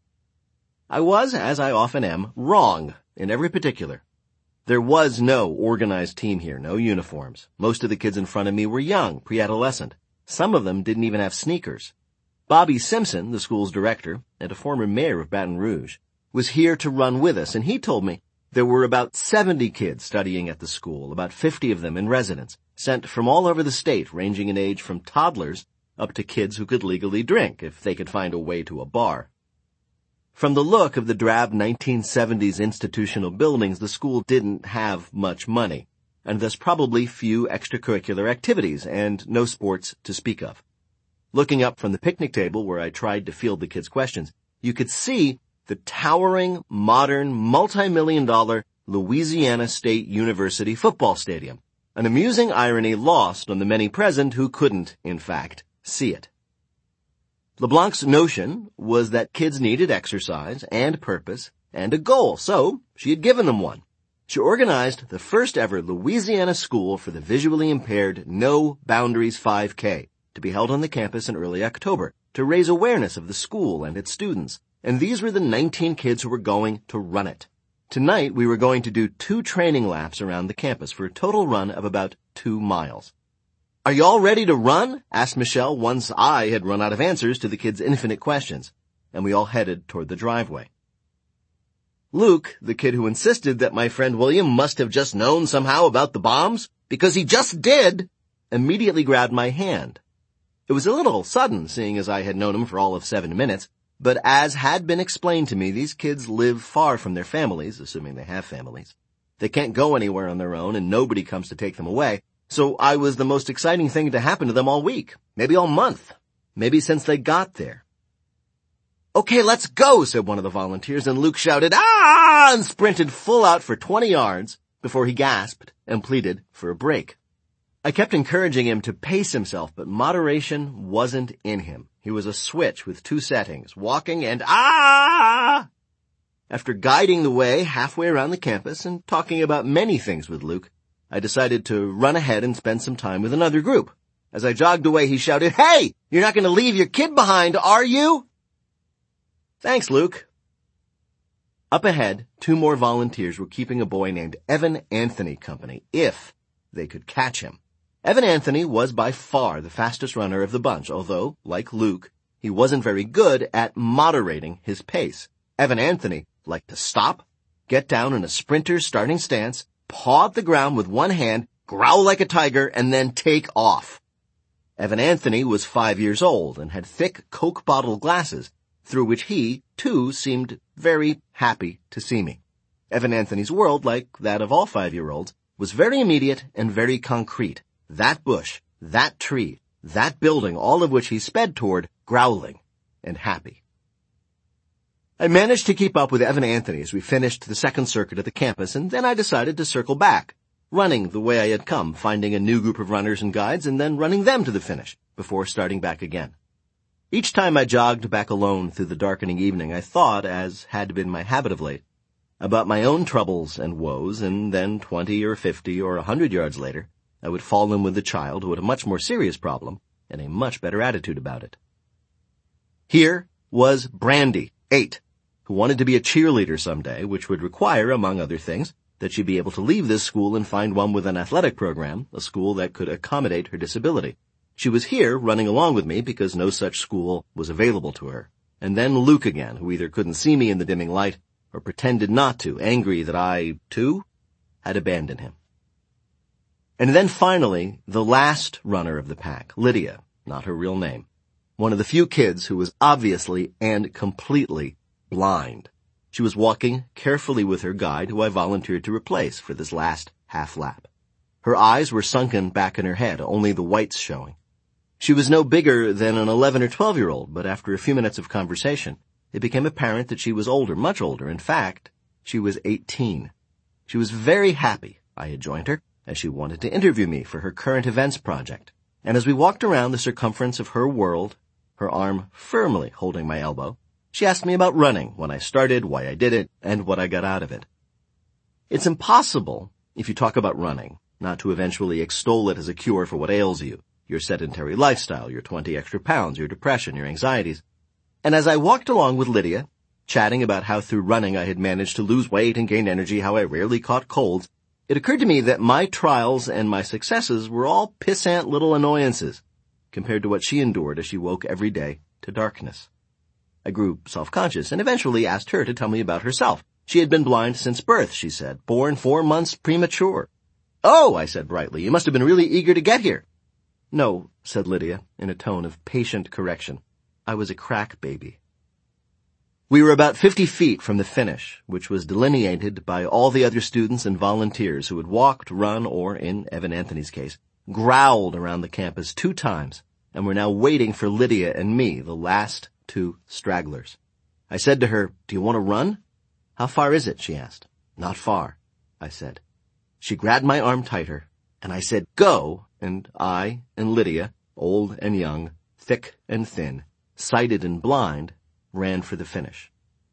I was, as I often am, wrong in every particular. There was no organized team here, no uniforms. Most of the kids in front of me were young, pre-adolescent. Some of them didn't even have sneakers. Bobby Simpson, the school's director, and a former mayor of Baton Rouge, was here to run with us, and he told me there were about 70 kids studying at the school, about 50 of them in residence, sent from all over the state, ranging in age from toddlers up to kids who could legally drink if they could find a way to a bar. From the look of the drab 1970s institutional buildings, the school didn't have much money, and thus probably few extracurricular activities and no sports to speak of. Looking up from the picnic table where I tried to field the kids' questions, you could see the towering, modern, multi-million-dollar Louisiana State University football stadium, an amusing irony lost on the many present who couldn't, in fact, see it. LeBlanc's notion was that kids needed exercise and purpose and a goal, so she had given them one. She organized the first ever Louisiana School for the Visually Impaired No Boundaries 5K to be held on the campus in early October to raise awareness of the school and its students, and these were the 19 kids who were going to run it. Tonight we were going to do 2 training laps around the campus for a total run of about 2 miles. "Are you all ready to run?" asked Michelle once I had run out of answers to the kids' infinite questions, and we all headed toward the driveway. Luke, the kid who insisted that my friend William must have just known somehow about the bombs, because he just did, immediately grabbed my hand. It was a little sudden, seeing as I had known him for all of 7 minutes, but as had been explained to me, these kids live far from their families, assuming they have families. They can't go anywhere on their own, and nobody comes to take them away. So I was the most exciting thing to happen to them all week, maybe all month, maybe since they got there. "Okay, let's go," said one of the volunteers, and Luke shouted, "Ah!" and sprinted full out for 20 yards before he gasped and pleaded for a break. I kept encouraging him to pace himself, but moderation wasn't in him. He was a switch with two settings, walking and ah! After guiding the way halfway around the campus and talking about many things with Luke, I decided to run ahead and spend some time with another group. As I jogged away, he shouted, "Hey, you're not going to leave your kid behind, are you?" "Thanks, Luke." Up ahead, 2 more volunteers were keeping a boy named Evan Anthony company, if they could catch him. Evan Anthony was by far the fastest runner of the bunch, although, like Luke, he wasn't very good at moderating his pace. Evan Anthony liked to stop, get down in a sprinter's starting stance, paw at the ground with one hand, growl like a tiger, and then take off. Evan Anthony was 5 years old and had thick Coke bottle glasses, through which he, too, seemed very happy to see me. Evan Anthony's world, like that of all 5-year-olds, was very immediate and very concrete. That bush, that tree, that building, all of which he sped toward, growling and happy. I managed to keep up with Evan Anthony as we finished the second circuit of the campus, and then I decided to circle back, running the way I had come, finding a new group of runners and guides, and then running them to the finish before starting back again. Each time I jogged back alone through the darkening evening, I thought, as had been my habit of late, about my own troubles and woes, and then 20 or 50 or 100 yards later, I would fall in with the child who had a much more serious problem and a much better attitude about it. Here was Brandy, 8, who wanted to be a cheerleader someday, which would require, among other things, that she be able to leave this school and find one with an athletic program, a school that could accommodate her disability. She was here running along with me because no such school was available to her. And then Luke again, who either couldn't see me in the dimming light or pretended not to, angry that I, too, had abandoned him. And then finally, the last runner of the pack, Lydia, not her real name, one of the few kids who was obviously and completely blind. She was walking carefully with her guide, who I volunteered to replace for this last half lap. Her eyes were sunken back in her head, only the whites showing. She was no bigger than an 11 or 12-year-old, but after a few minutes of conversation, it became apparent that she was older, much older. In fact, she was 18. She was very happy I had joined her, as she wanted to interview me for her current events project. And as we walked around the circumference of her world, her arm firmly holding my elbow, she asked me about running, when I started, why I did it, and what I got out of it. It's impossible, if you talk about running, not to eventually extol it as a cure for what ails you, your sedentary lifestyle, your 20 extra pounds, your depression, your anxieties. And as I walked along with Lydia, chatting about how through running I had managed to lose weight and gain energy, how I rarely caught colds, it occurred to me that my trials and my successes were all pissant little annoyances compared to what she endured as she woke every day to darkness. I grew self-conscious and eventually asked her to tell me about herself. She had been blind since birth, she said, born 4 months premature. "Oh," I said brightly, "you must have been really eager to get here." "No," said Lydia, in a tone of patient correction. "I was a crack baby." We were about 50 feet from the finish, which was delineated by all the other students and volunteers who had walked, run, or, in Evan Anthony's case, growled around the campus 2 times, and were now waiting for Lydia and me, the last 2 stragglers. I said to her, "Do you want to run?" "How far is it?" she asked. "Not far," I said. She grabbed my arm tighter, and I said, "Go," and I and Lydia, old and young, thick and thin, sighted and blind, ran for the finish.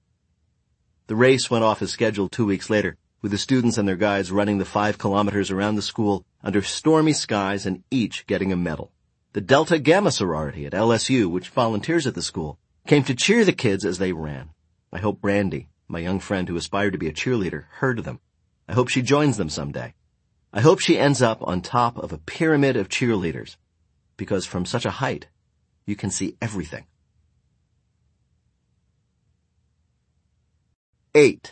The race went off as scheduled 2 weeks later, with the students and their guides running the 5 kilometers around the school under stormy skies and each getting a medal. The Delta Gamma sorority at LSU, which volunteers at the school, came to cheer the kids as they ran. I hope Brandy, my young friend who aspired to be a cheerleader, heard them. I hope she joins them someday. I hope she ends up on top of a pyramid of cheerleaders, because from such a height, you can see everything. 8.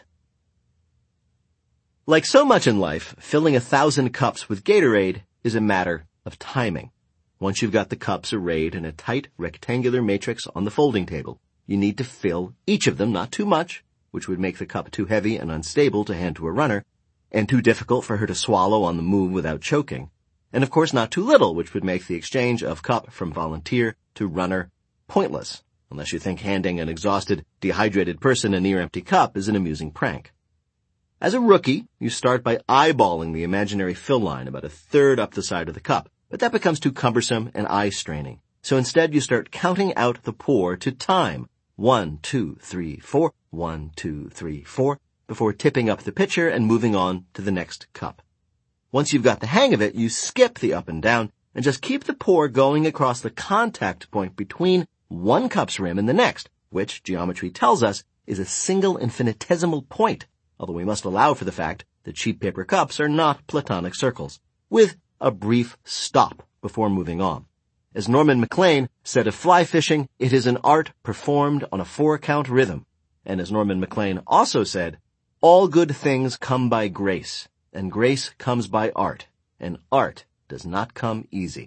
Like so much in life, filling 1,000 cups with Gatorade is a matter of timing. Once you've got the cups arrayed in a tight rectangular matrix on the folding table, you need to fill each of them, not too much, which would make the cup too heavy and unstable to hand to a runner, and too difficult for her to swallow on the move without choking, and of course not too little, which would make the exchange of cup from volunteer to runner pointless, unless you think handing an exhausted, dehydrated person a near-empty cup is an amusing prank. As a rookie, you start by eyeballing the imaginary fill line about a third up the side of the cup, but that becomes too cumbersome and eye-straining. So instead you start counting out the pour to time. 1, 2, 3, 4, 1, 2, 3, 4, before tipping up the pitcher and moving on to the next cup. Once you've got the hang of it, you skip the up and down and just keep the pour going across the contact point between one cup's rim and the next, which geometry tells us is a single infinitesimal point, although we must allow for the fact that cheap paper cups are not platonic circles, with a brief stop before moving on. As Norman Maclean said of fly fishing, it is an art performed on a 4-count rhythm. And as Norman Maclean also said, all good things come by grace, and grace comes by art, and art does not come easy.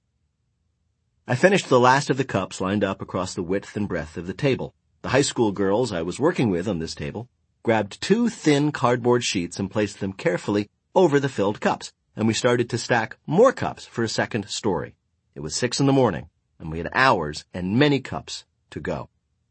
I finished the last of the cups lined up across the width and breadth of the table. The high school girls I was working with on this table grabbed 2 thin cardboard sheets and placed them carefully over the filled cups, and we started to stack more cups for a second story. It was 6 a.m, and we had hours and many cups to go.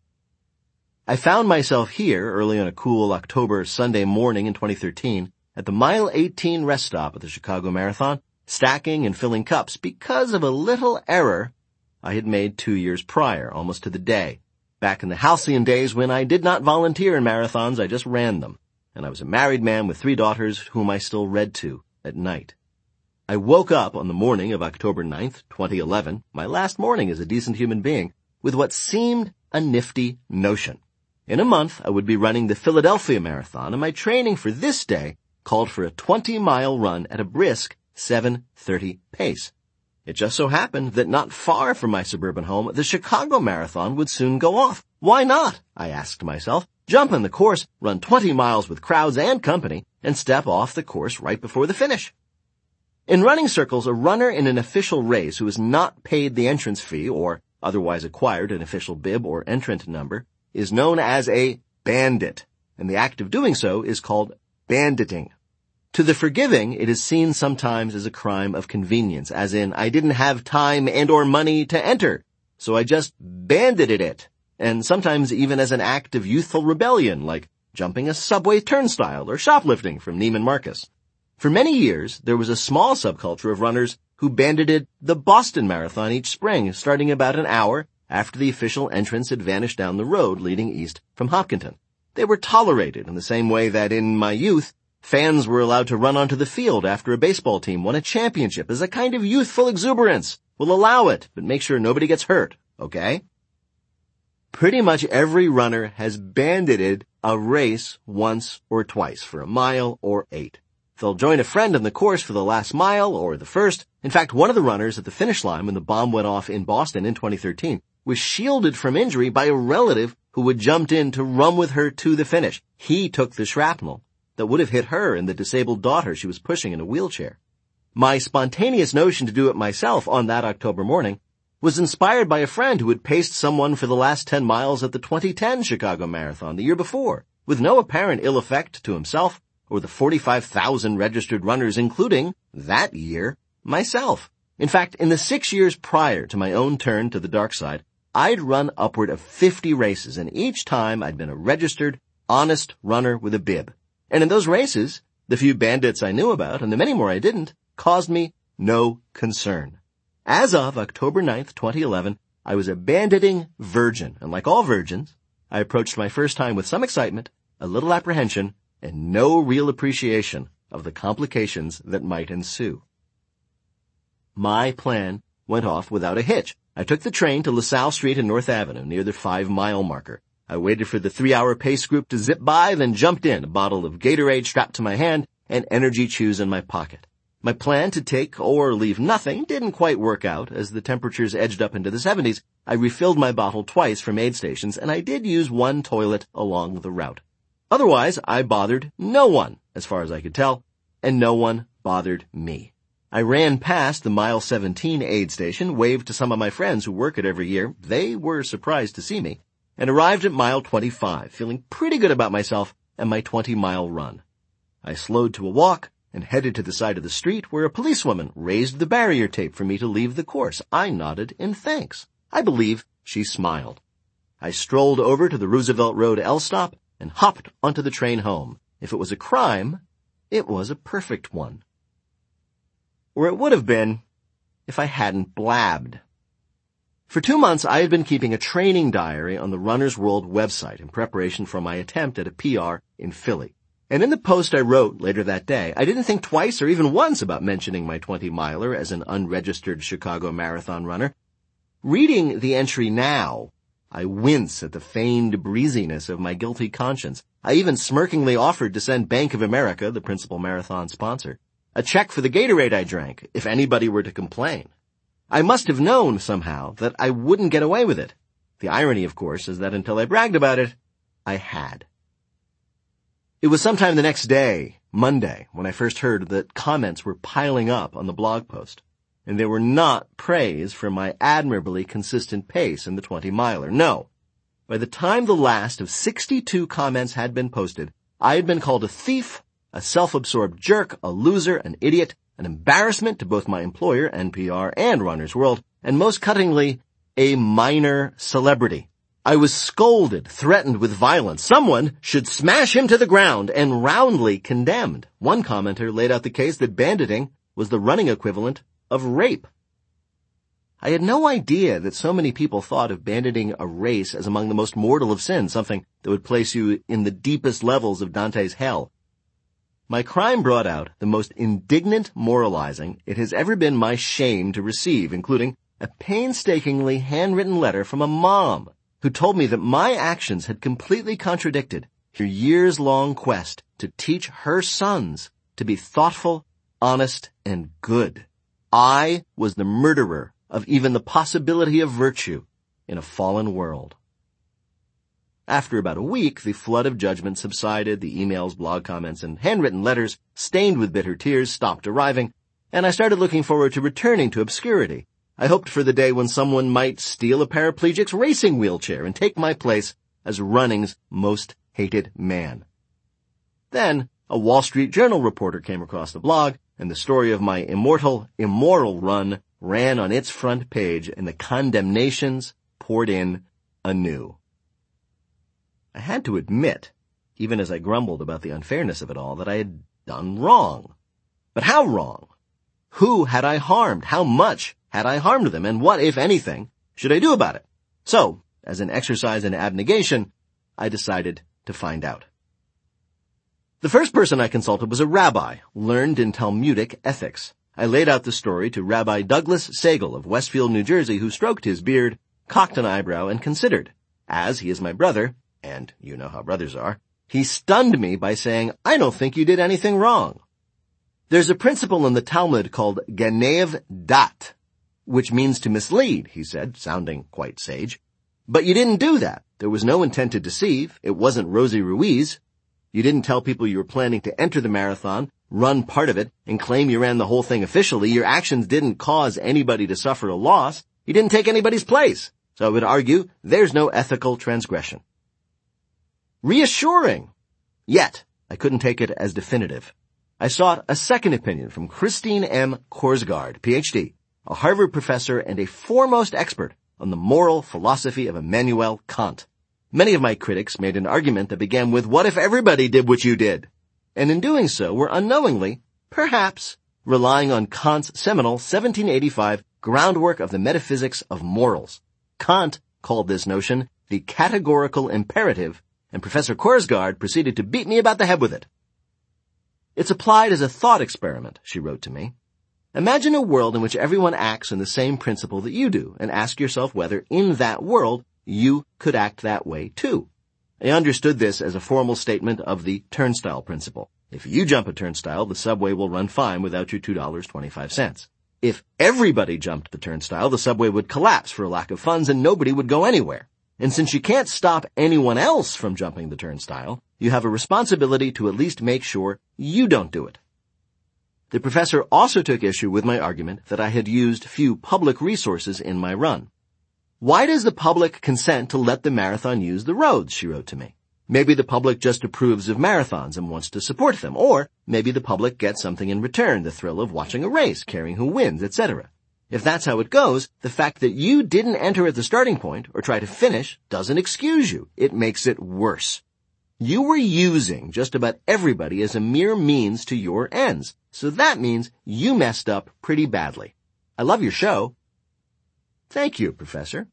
I found myself here early on a cool October Sunday morning in 2013 at the mile 18 rest stop at the Chicago Marathon, stacking and filling cups because of a little error I had made 2 years prior, almost to the day. Back in the halcyon days when I did not volunteer in marathons, I just ran them. And I was a married man with 3 daughters whom I still read to at night. I woke up on the morning of October 9th, 2011, my last morning as a decent human being, with what seemed a nifty notion. In a month, I would be running the Philadelphia Marathon, and my training for this day called for a 20-mile run at a brisk 7:30 pace. It just so happened that not far from my suburban home, the Chicago Marathon would soon go off. Why not? I asked myself. Jump in the course, run 20 miles with crowds and company, and step off the course right before the finish. In running circles, a runner in an official race who has not paid the entrance fee or otherwise acquired an official bib or entrant number is known as a bandit, and the act of doing so is called banditing. To the forgiving, it is seen sometimes as a crime of convenience, as in, I didn't have time and or money to enter, so I just bandited it, and sometimes even as an act of youthful rebellion, like jumping a subway turnstile or shoplifting from Neiman Marcus. For many years, there was a small subculture of runners who bandited the Boston Marathon each spring, starting about an hour after the official entrance had vanished down the road leading east from Hopkinton. They were tolerated in the same way that in my youth, fans were allowed to run onto the field after a baseball team won a championship as a kind of youthful exuberance. We'll allow it, but make sure nobody gets hurt, okay? Pretty much every runner has bandited a race once or twice for a mile or 8. They'll join a friend on the course for the last mile or the first. In fact, one of the runners at the finish line when the bomb went off in Boston in 2013 was shielded from injury by a relative who had jumped in to run with her to the finish. He took the shrapnel that would have hit her and the disabled daughter she was pushing in a wheelchair. My spontaneous notion to do it myself on that October morning was inspired by a friend who had paced someone for the last 10 miles at the 2010 Chicago Marathon the year before, with no apparent ill effect to himself or the 45,000 registered runners, including, that year, myself. In fact, in the 6 years prior to my own turn to the dark side, I'd run upward of 50 races, and each time I'd been a registered, honest runner with a bib. And in those races, the few bandits I knew about, and the many more I didn't, caused me no concern. As of October 9th, 2011, I was a banditing virgin, and like all virgins, I approached my first time with some excitement, a little apprehension, and no real appreciation of the complications that might ensue. My plan went off without a hitch. I took the train to LaSalle Street and North Avenue near the 5-mile marker. I waited for the 3-hour pace group to zip by, then jumped in, a bottle of Gatorade strapped to my hand and energy chews in my pocket. My plan to take or leave nothing didn't quite work out. As the temperatures edged up into the 70s, I refilled my bottle twice from aid stations, and I did use one toilet along the route. Otherwise, I bothered no one, as far as I could tell, and no one bothered me. I ran past the mile 17 aid station, waved to some of my friends who work it every year. They were surprised to see me, and arrived at mile 25, feeling pretty good about myself and my 20-mile run. I slowed to a walk and headed to the side of the street where a policewoman raised the barrier tape for me to leave the course. I nodded in thanks. I believe she smiled. I strolled over to the Roosevelt Road L stop and hopped onto the train home. If it was a crime, it was a perfect one. Or it would have been if I hadn't blabbed. For 2 months, I had been keeping a training diary on the Runner's World website in preparation for my attempt at a PR in Philly. And in the post I wrote later that day, I didn't think twice or even once about mentioning my 20-miler as an unregistered Chicago Marathon runner. Reading the entry now, I wince at the feigned breeziness of my guilty conscience. I even smirkingly offered to send Bank of America, the principal marathon sponsor, a check for the Gatorade I drank, if anybody were to complain. I must have known, somehow, that I wouldn't get away with it. The irony, of course, is that until I bragged about it, I had. It was sometime the next day, Monday, when I first heard that comments were piling up on the blog post. And they were not praise for my admirably consistent pace in the 20-miler. No. By the time the last of 62 comments had been posted, I had been called a thief, a self-absorbed jerk, a loser, an idiot, an embarrassment to both my employer, NPR, and Runner's World, and most cuttingly, a minor celebrity. I was scolded, threatened with violence. Someone should smash him to the ground, and roundly condemned. One commenter laid out the case that banditing was the running equivalent of rape. I had no idea that so many people thought of banditing a race as among the most mortal of sins, something that would place you in the deepest levels of Dante's hell. My crime brought out the most indignant moralizing it has ever been my shame to receive, including a painstakingly handwritten letter from a mom who told me that my actions had completely contradicted her years-long quest to teach her sons to be thoughtful, honest, and good. I was the murderer of even the possibility of virtue in a fallen world. After about a week, the flood of judgment subsided, the emails, blog comments, and handwritten letters stained with bitter tears stopped arriving, and I started looking forward to returning to obscurity. I hoped for the day when someone might steal a paraplegic's racing wheelchair and take my place as running's most hated man. Then, a Wall Street Journal reporter came across the blog, and the story of my immoral run ran on its front page, and the condemnations poured in anew. I had to admit, even as I grumbled about the unfairness of it all, that I had done wrong. But how wrong? Who had I harmed? How much had I harmed them? And what, if anything, should I do about it? So, as an exercise in abnegation, I decided to find out. The first person I consulted was a rabbi, learned in Talmudic ethics. I laid out the story to Rabbi Douglas Sagel of Westfield, New Jersey, who stroked his beard, cocked an eyebrow, and considered. As he is my brother, and you know how brothers are, he stunned me by saying, "I don't think you did anything wrong." There's a principle in the Talmud called Ganev Dat, which means to mislead, he said, sounding quite sage. But you didn't do that. There was no intent to deceive. It wasn't Rosie Ruiz. You didn't tell people you were planning to enter the marathon, run part of it, and claim you ran the whole thing officially. Your actions didn't cause anybody to suffer a loss. You didn't take anybody's place. So I would argue there's no ethical transgression. Reassuring. Yet, I couldn't take it as definitive. I sought a second opinion from Christine M. Korsgaard, Ph.D., a Harvard professor and a foremost expert on the moral philosophy of Immanuel Kant. Many of my critics made an argument that began with, "What if everybody did what you did?" And in doing so were unknowingly, perhaps, relying on Kant's seminal 1785 groundwork of the metaphysics of morals. Kant called this notion the categorical imperative, and Professor Korsgaard proceeded to beat me about the head with it. "It's applied as a thought experiment," she wrote to me. "Imagine a world in which everyone acts on the same principle that you do, and ask yourself whether, in that world, you could act that way too." I understood this as a formal statement of the turnstile principle. If you jump a turnstile, the subway will run fine without your $2.25. If everybody jumped the turnstile, the subway would collapse for a lack of funds and nobody would go anywhere. And since you can't stop anyone else from jumping the turnstile, you have a responsibility to at least make sure you don't do it. The professor also took issue with my argument that I had used few public resources in my run. "Why does the public consent to let the marathon use the roads?" she wrote to me. "Maybe the public just approves of marathons and wants to support them, or maybe the public gets something in return, the thrill of watching a race, caring who wins, etc. If that's how it goes, the fact that you didn't enter at the starting point or try to finish doesn't excuse you. It makes it worse. You were using just about everybody as a mere means to your ends, so that means you messed up pretty badly. I love your show. Thank you, Professor.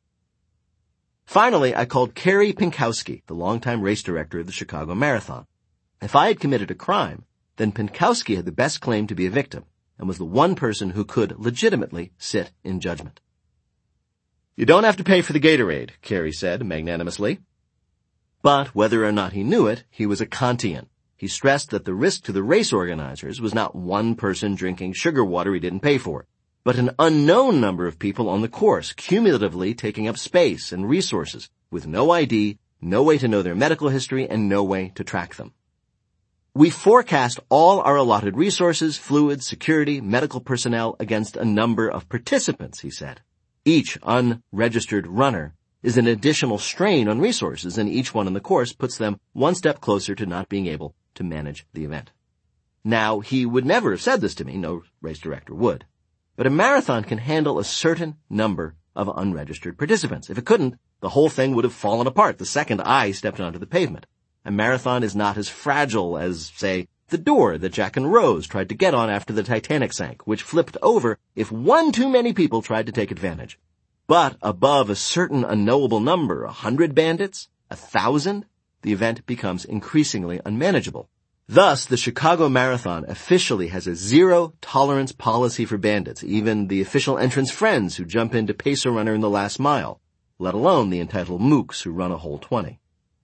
Finally, I called Kerry Pinkowski, the longtime race director of the Chicago Marathon. If I had committed a crime, then Pinkowski had the best claim to be a victim, and was the one person who could legitimately sit in judgment. You don't have to pay for the Gatorade, Kerry said magnanimously. But whether or not he knew it, he was a Kantian. He stressed that the risk to the race organizers was not one person drinking sugar water he didn't pay for, but an unknown number of people on the course, cumulatively taking up space and resources, with no ID, no way to know their medical history, and no way to track them. We forecast all our allotted resources, fluids, security, medical personnel against a number of participants, he said. Each unregistered runner is an additional strain on resources, and each one on the course puts them one step closer to not being able to manage the event. Now, he would never have said this to me, no race director would. But a marathon can handle a certain number of unregistered participants. If it couldn't, the whole thing would have fallen apart the second I stepped onto the pavement. A marathon is not as fragile as, say, the door that Jack and Rose tried to get on after the Titanic sank, which flipped over if one too many people tried to take advantage. But above a certain unknowable number, 100 bandits, 1,000, the event becomes increasingly unmanageable. Thus, the Chicago Marathon officially has a zero-tolerance policy for bandits, even the official entrance friends who jump in to pace a runner in the last mile, let alone the entitled mooks who run a whole 20.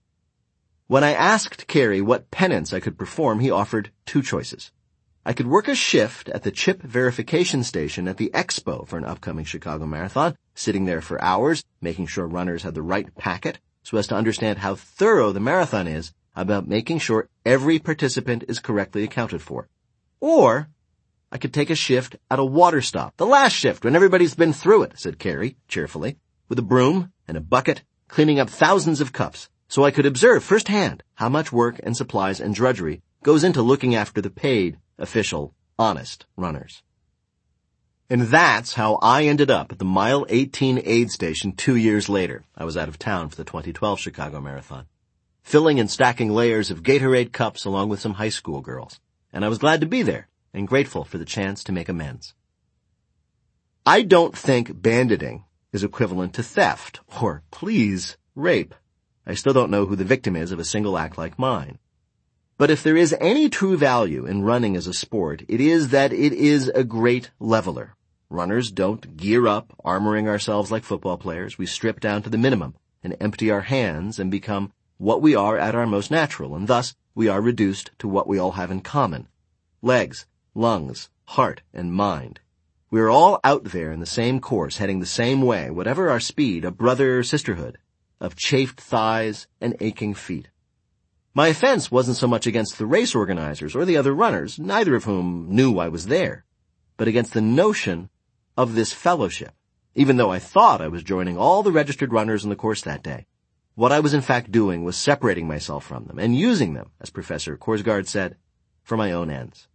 When I asked Kerry what penance I could perform, he offered two choices. I could work a shift at the chip verification station at the Expo for an upcoming Chicago Marathon, sitting there for hours, making sure runners had the right packet, so as to understand how thorough the marathon is about making sure every participant is correctly accounted for. Or I could take a shift at a water stop, the last shift when everybody's been through it, said Kerry, cheerfully, with a broom and a bucket, cleaning up thousands of cups, so I could observe firsthand how much work and supplies and drudgery goes into looking after the paid, official, honest runners. And that's how I ended up at the Mile 18 aid station 2 years later. I was out of town for the 2012 Chicago Marathon, filling and stacking layers of Gatorade cups along with some high school girls. And I was glad to be there and grateful for the chance to make amends. I don't think banditing is equivalent to theft or, please, rape. I still don't know who the victim is of a single act like mine. But if there is any true value in running as a sport, it is that it is a great leveler. Runners don't gear up, armoring ourselves like football players. We strip down to the minimum and empty our hands and become what we are at our most natural, and thus we are reduced to what we all have in common: legs, lungs, heart, and mind. We are all out there in the same course, heading the same way, whatever our speed, a brother or sisterhood of chafed thighs and aching feet. My offense wasn't so much against the race organizers or the other runners, neither of whom knew I was there, but against the notion of this fellowship, even though I thought I was joining all the registered runners on the course that day. What I was in fact doing was separating myself from them and using them, as Professor Korsgaard said, for my own ends.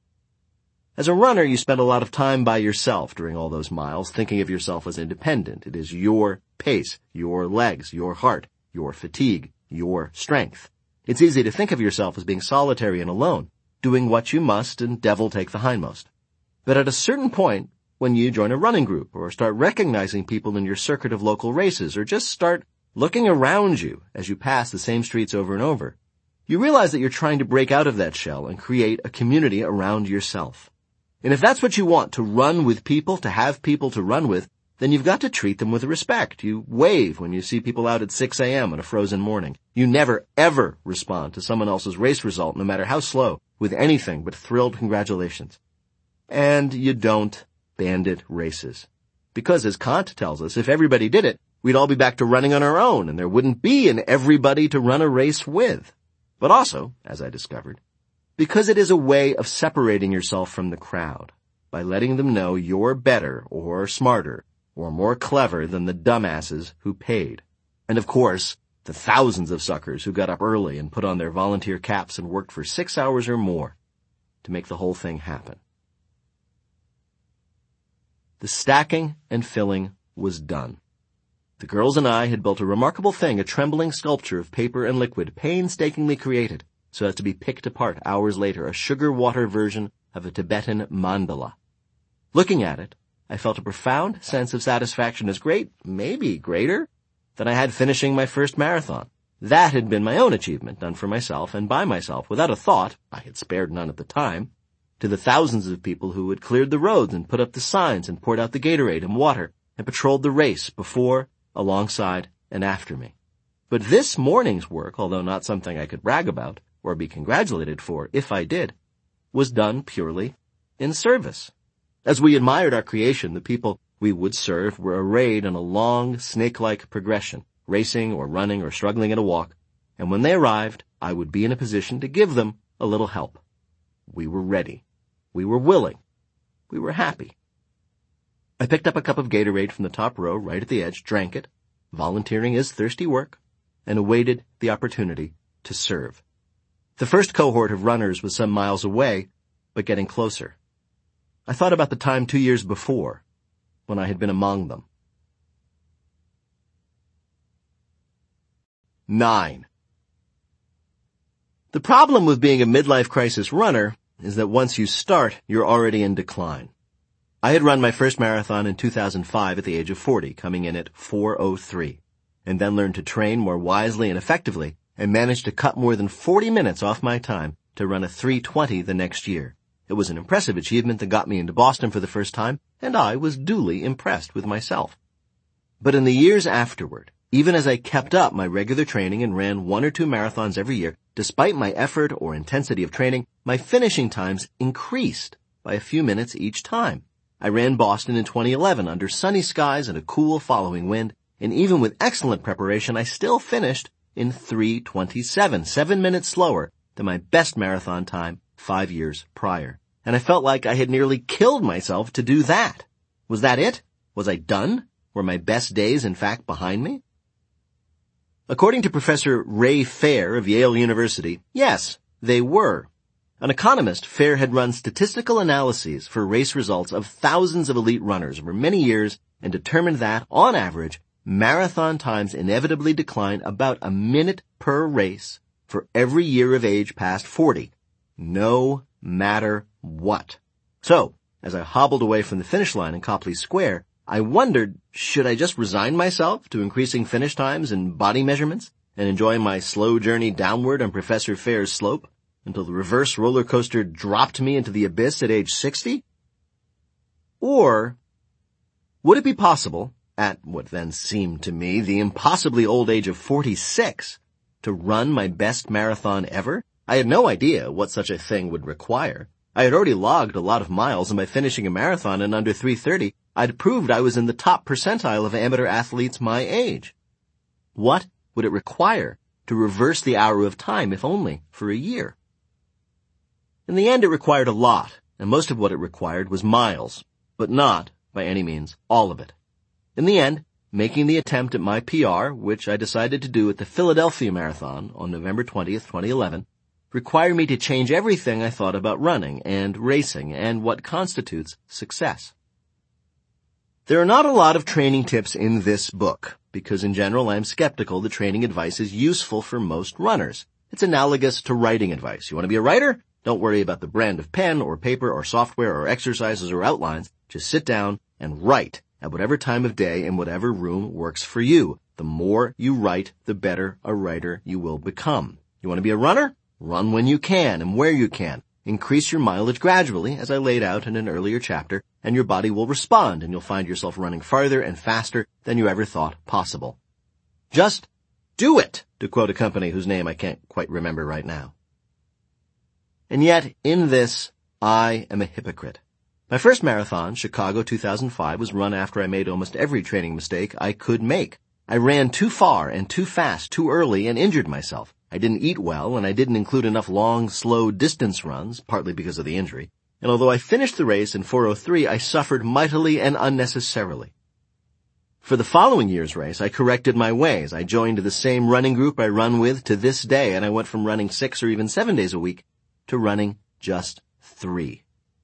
As a runner, you spend a lot of time by yourself during all those miles, thinking of yourself as independent. It is your pace, your legs, your heart, your fatigue, your strength. It's easy to think of yourself as being solitary and alone, doing what you must and devil take the hindmost. But at a certain point, when you join a running group or start recognizing people in your circuit of local races or just start looking around you as you pass the same streets over and over, you realize that you're trying to break out of that shell and create a community around yourself. And if that's what you want, to run with people, to have people to run with, then you've got to treat them with respect. You wave when you see people out at 6 a.m. on a frozen morning. You never, ever respond to someone else's race result, no matter how slow, with anything but thrilled congratulations. And you don't bandit races. Because, as Kant tells us, if everybody did it, we'd all be back to running on our own, and there wouldn't be an everybody to run a race with. But also, as I discovered, because it is a way of separating yourself from the crowd, by letting them know you're better or smarter or more clever than the dumbasses who paid. And of course, the thousands of suckers who got up early and put on their volunteer caps and worked for 6 hours or more to make the whole thing happen. The stacking and filling was done. The girls and I had built a remarkable thing, a trembling sculpture of paper and liquid, painstakingly created so as to be picked apart hours later, a sugar-water version of a Tibetan mandala. Looking at it, I felt a profound sense of satisfaction, as great, maybe greater, than I had finishing my first marathon. That had been my own achievement, done for myself and by myself, without a thought, I had spared none at the time, to the thousands of people who had cleared the roads and put up the signs and poured out the Gatorade and water and patrolled the race before, alongside, and after me. But this morning's work, although not something I could brag about or be congratulated for, if I did, was done purely in service. As we admired our creation, the people we would serve were arrayed in a long, snake-like progression, racing or running or struggling at a walk, and when they arrived, I would be in a position to give them a little help. We were ready. We were willing. We were happy. I picked up a cup of Gatorade from the top row right at the edge, drank it, volunteering is thirsty work, and awaited the opportunity to serve. The first cohort of runners was some miles away, but getting closer. I thought about the time 2 years before, when I had been among them. 9. The problem with being a midlife crisis runner is that once you start, you're already in decline. I had run my first marathon in 2005 at the age of 40, coming in at 4:03, and then learned to train more wisely and effectively, and managed to cut more than 40 minutes off my time to run a 3:20 the next year. It was an impressive achievement that got me into Boston for the first time, and I was duly impressed with myself. But in the years afterward, even as I kept up my regular training and ran 1 or 2 marathons every year, despite my effort or intensity of training, my finishing times increased by a few minutes each time. I ran Boston in 2011 under sunny skies and a cool following wind, and even with excellent preparation, I still finished in 3:27, 7 minutes slower than my best marathon time 5 years prior. And I felt like I had nearly killed myself to do that. Was that it? Was I done? Were my best days, in fact, behind me? According to Professor Ray Fair of Yale University, yes, they were. An economist, Fair had run statistical analyses for race results of thousands of elite runners over many years and determined that, on average, marathon times inevitably decline about a minute per race for every year of age past 40, no matter what. So, as I hobbled away from the finish line in Copley Square, I wondered, should I just resign myself to increasing finish times and body measurements and enjoy my slow journey downward on Professor Fair's slope until the reverse roller coaster dropped me into the abyss at age 60? Or would it be possible, at what then seemed to me the impossibly old age of 46, to run my best marathon ever? I had no idea what such a thing would require. I had already logged a lot of miles, and by finishing a marathon in under 3:30, I'd proved I was in the top percentile of amateur athletes my age. What would it require to reverse the hour of time, if only for a year? In the end, it required a lot, and most of what it required was miles, but not, by any means, all of it. In the end, making the attempt at my PR, which I decided to do at the Philadelphia Marathon on November 20th, 2011, required me to change everything I thought about running and racing and what constitutes success. There are not a lot of training tips in this book, because in general I am skeptical that training advice is useful for most runners. It's analogous to writing advice. You want to be a writer? Don't worry about the brand of pen or paper or software or exercises or outlines. Just sit down and write at whatever time of day in whatever room works for you. The more you write, the better a writer you will become. You want to be a runner? Run when you can and where you can. Increase your mileage gradually, as I laid out in an earlier chapter, and your body will respond, and you'll find yourself running farther and faster than you ever thought possible. Just do it, to quote a company whose name I can't quite remember right now. And yet, in this, I am a hypocrite. My first marathon, Chicago 2005, was run after I made almost every training mistake I could make. I ran too far and too fast too early and injured myself. I didn't eat well, and I didn't include enough long, slow distance runs, partly because of the injury. And although I finished the race in 4:03, I suffered mightily and unnecessarily. For the following year's race, I corrected my ways. I joined the same running group I run with to this day, and I went from running 6 or even 7 days a week to running just 3.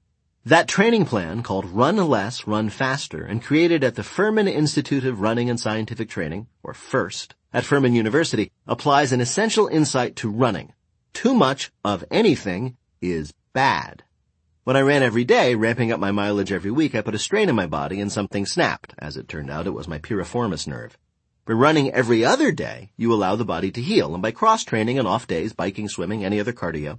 That training plan, called Run Less, Run Faster, and created at the Furman Institute of Running and Scientific Training, or FIRST, at Furman University, applies an essential insight to running. Too much of anything is bad. When I ran every day, ramping up my mileage every week, I put a strain in my body and something snapped. As it turned out, it was my piriformis nerve. By running every other day, you allow the body to heal, and by cross-training on off days, biking, swimming, any other cardio,